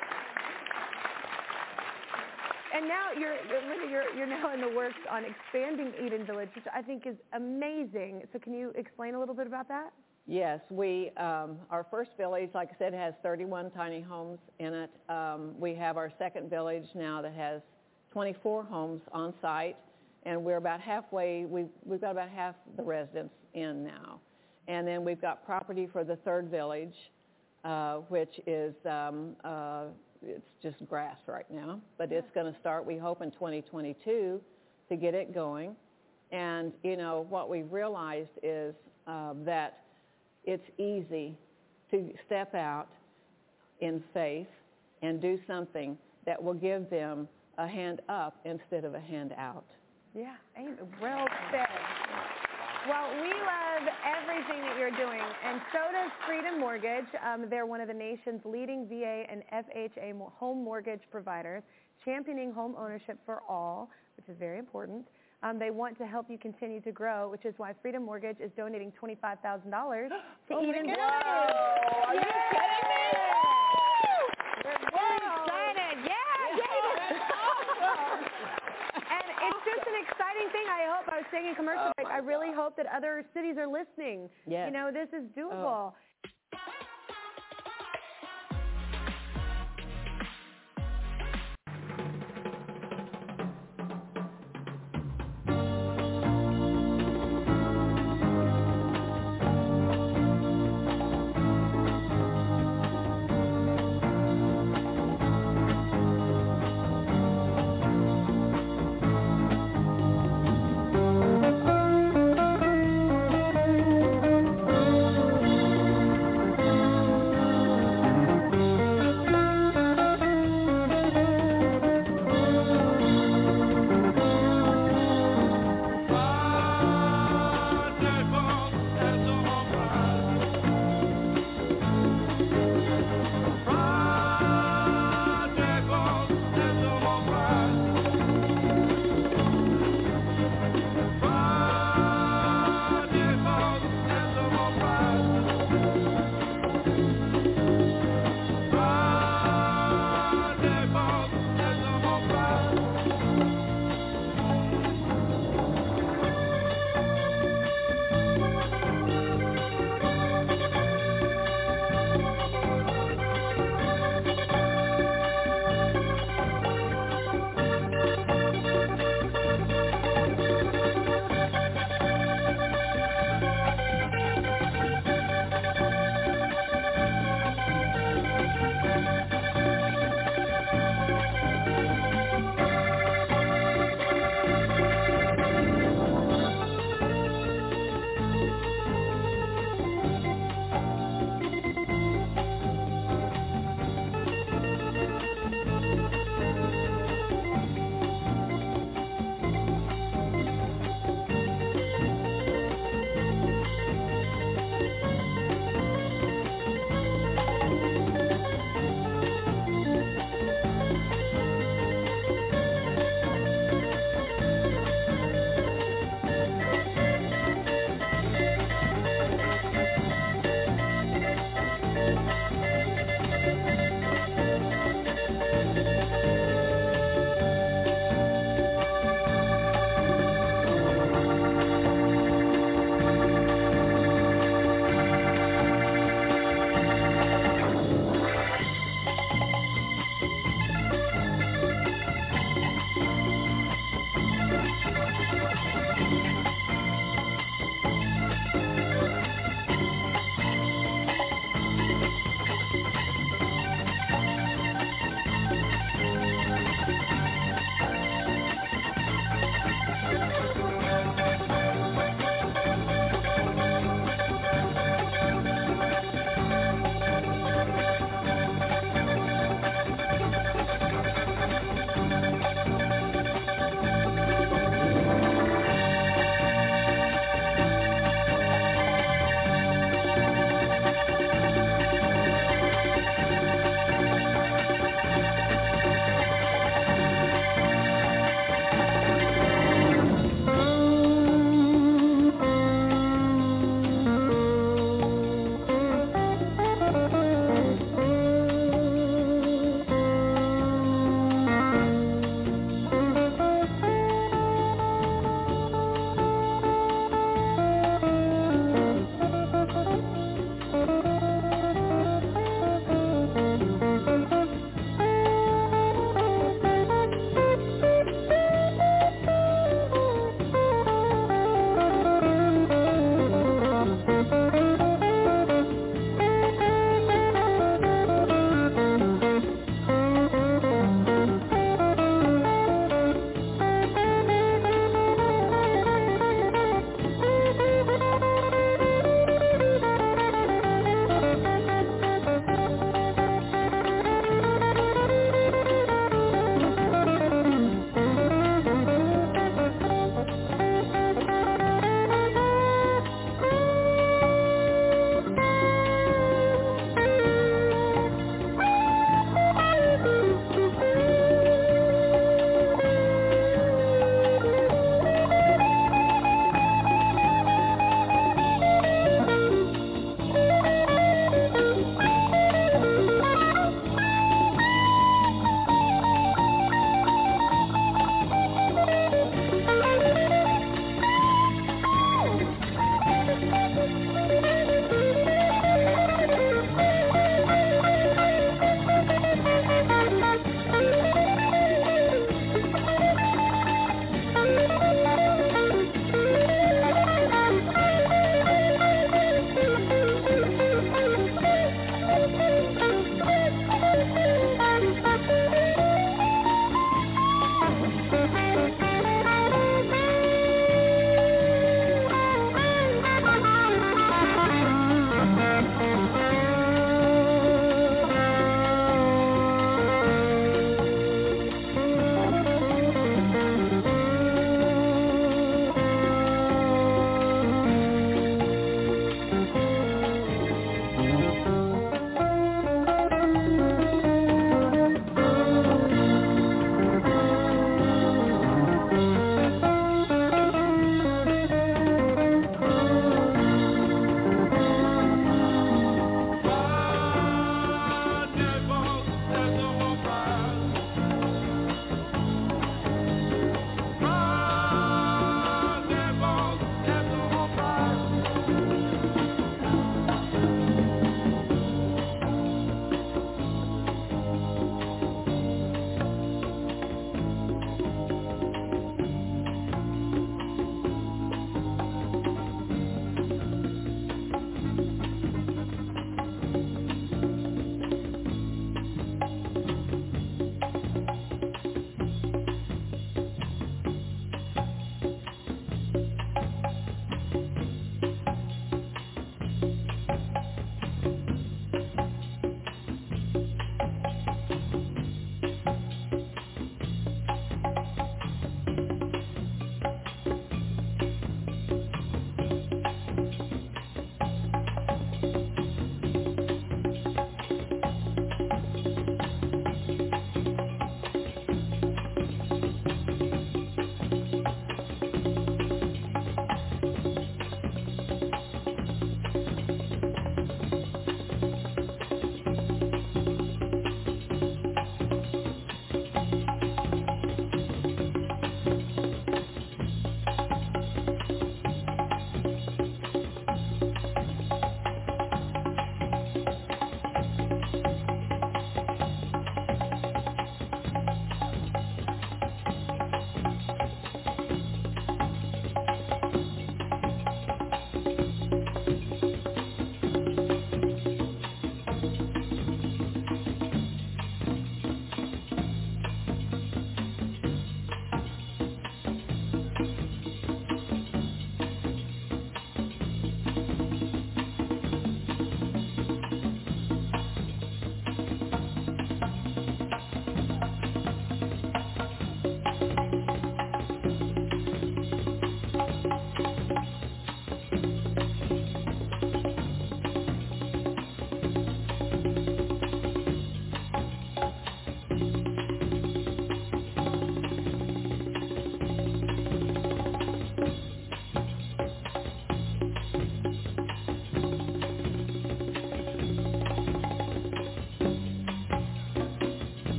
and now you're, you're, you're, you're now in the works on expanding Eden Village, which I think is amazing. So can you explain a little bit about that? Yes, we, um, our first village, like I said, has thirty-one tiny homes in it. Um, we have our second village now that has twenty-four homes on site, and we're about halfway, we've, we've got about half the residents in now. And then we've got property for the third village, uh, which is, um, uh, it's just grass right now, but it's going to start, we hope, in twenty twenty-two to get it going. And, you know, what we've realized is uh, that it's easy to step out in faith and do something that will give them a hand up instead of a hand out. Yeah, well said. Well, we love everything that you're doing, and so does Freedom Mortgage. Um, they're one of the nation's leading V A and F H A home mortgage providers, championing home ownership for all, which is very important. Um, they want to help you continue to grow, which is why Freedom Mortgage is donating twenty-five thousand dollars to Oh, Eden my Village. goodness. Are you kidding me? We're very excited. Yeah, David. Awesome. And it's just an exciting thing. I hope, I was saying in commercial break, I really hope that other cities are listening. Yes. You know, this is doable. Oh.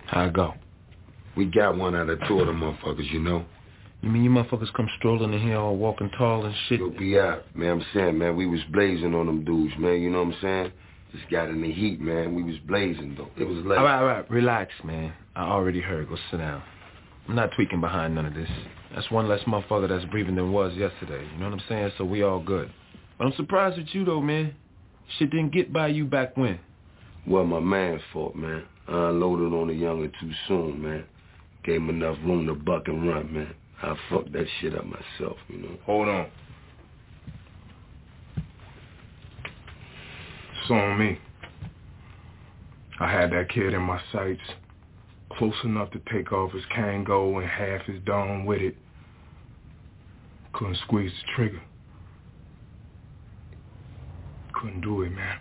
How'd it go? We got one out of two of them motherfuckers, you know. You mean you motherfuckers come strolling in here all walking tall and shit? You'll be out, man. I'm saying, man, we was blazing on them dudes, man. You know what I'm saying? Just got in the heat, man. We was blazing, though. It was late. All right, all right. Relax, man. I already heard. Go sit down. I'm not tweaking behind none of this. That's one less motherfucker that's breathing than was yesterday. You know what I'm saying? So we all good. But I'm surprised at you, though, man. Shit didn't get by you back when. Well, my man's fault, man. I unloaded on the younger too soon, man. Gave him enough room to buck and run, man. I fucked that shit up myself, you know. Hold on. It's on me. I had that kid in my sights, close enough to take off his Kango and half his dome with it. Couldn't squeeze the trigger. Couldn't do it, man.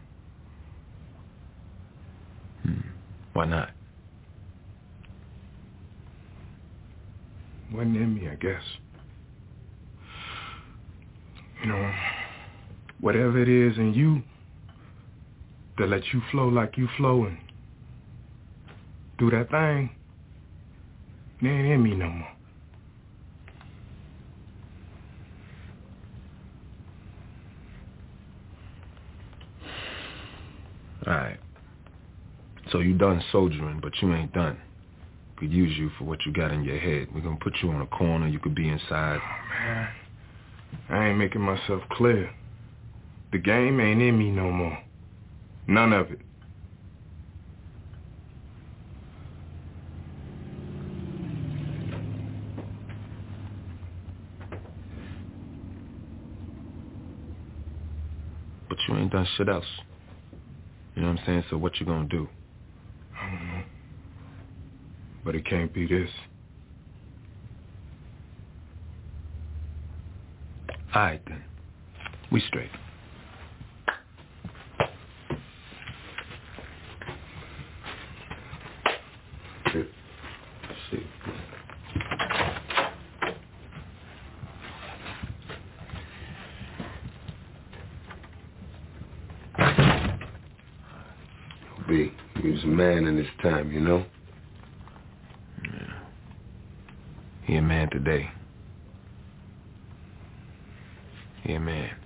Hmm. Why not? Wasn't in me, I guess. You know, whatever it is in you that lets you flow like you flow and do that thing, it ain't in me no more. Alright. So you done soldiering, but you ain't done. Could use you for what you got in your head. We're gonna put you on a corner, you could be inside. Oh, man. I ain't making myself clear. The game ain't in me no more. None of it. But you ain't done shit else. You know what I'm saying? So what you gonna do? I don't know. But it can't be this. All right, then. We straight. Let's see. B, he was a man in his time, you know? He a man today. He a man.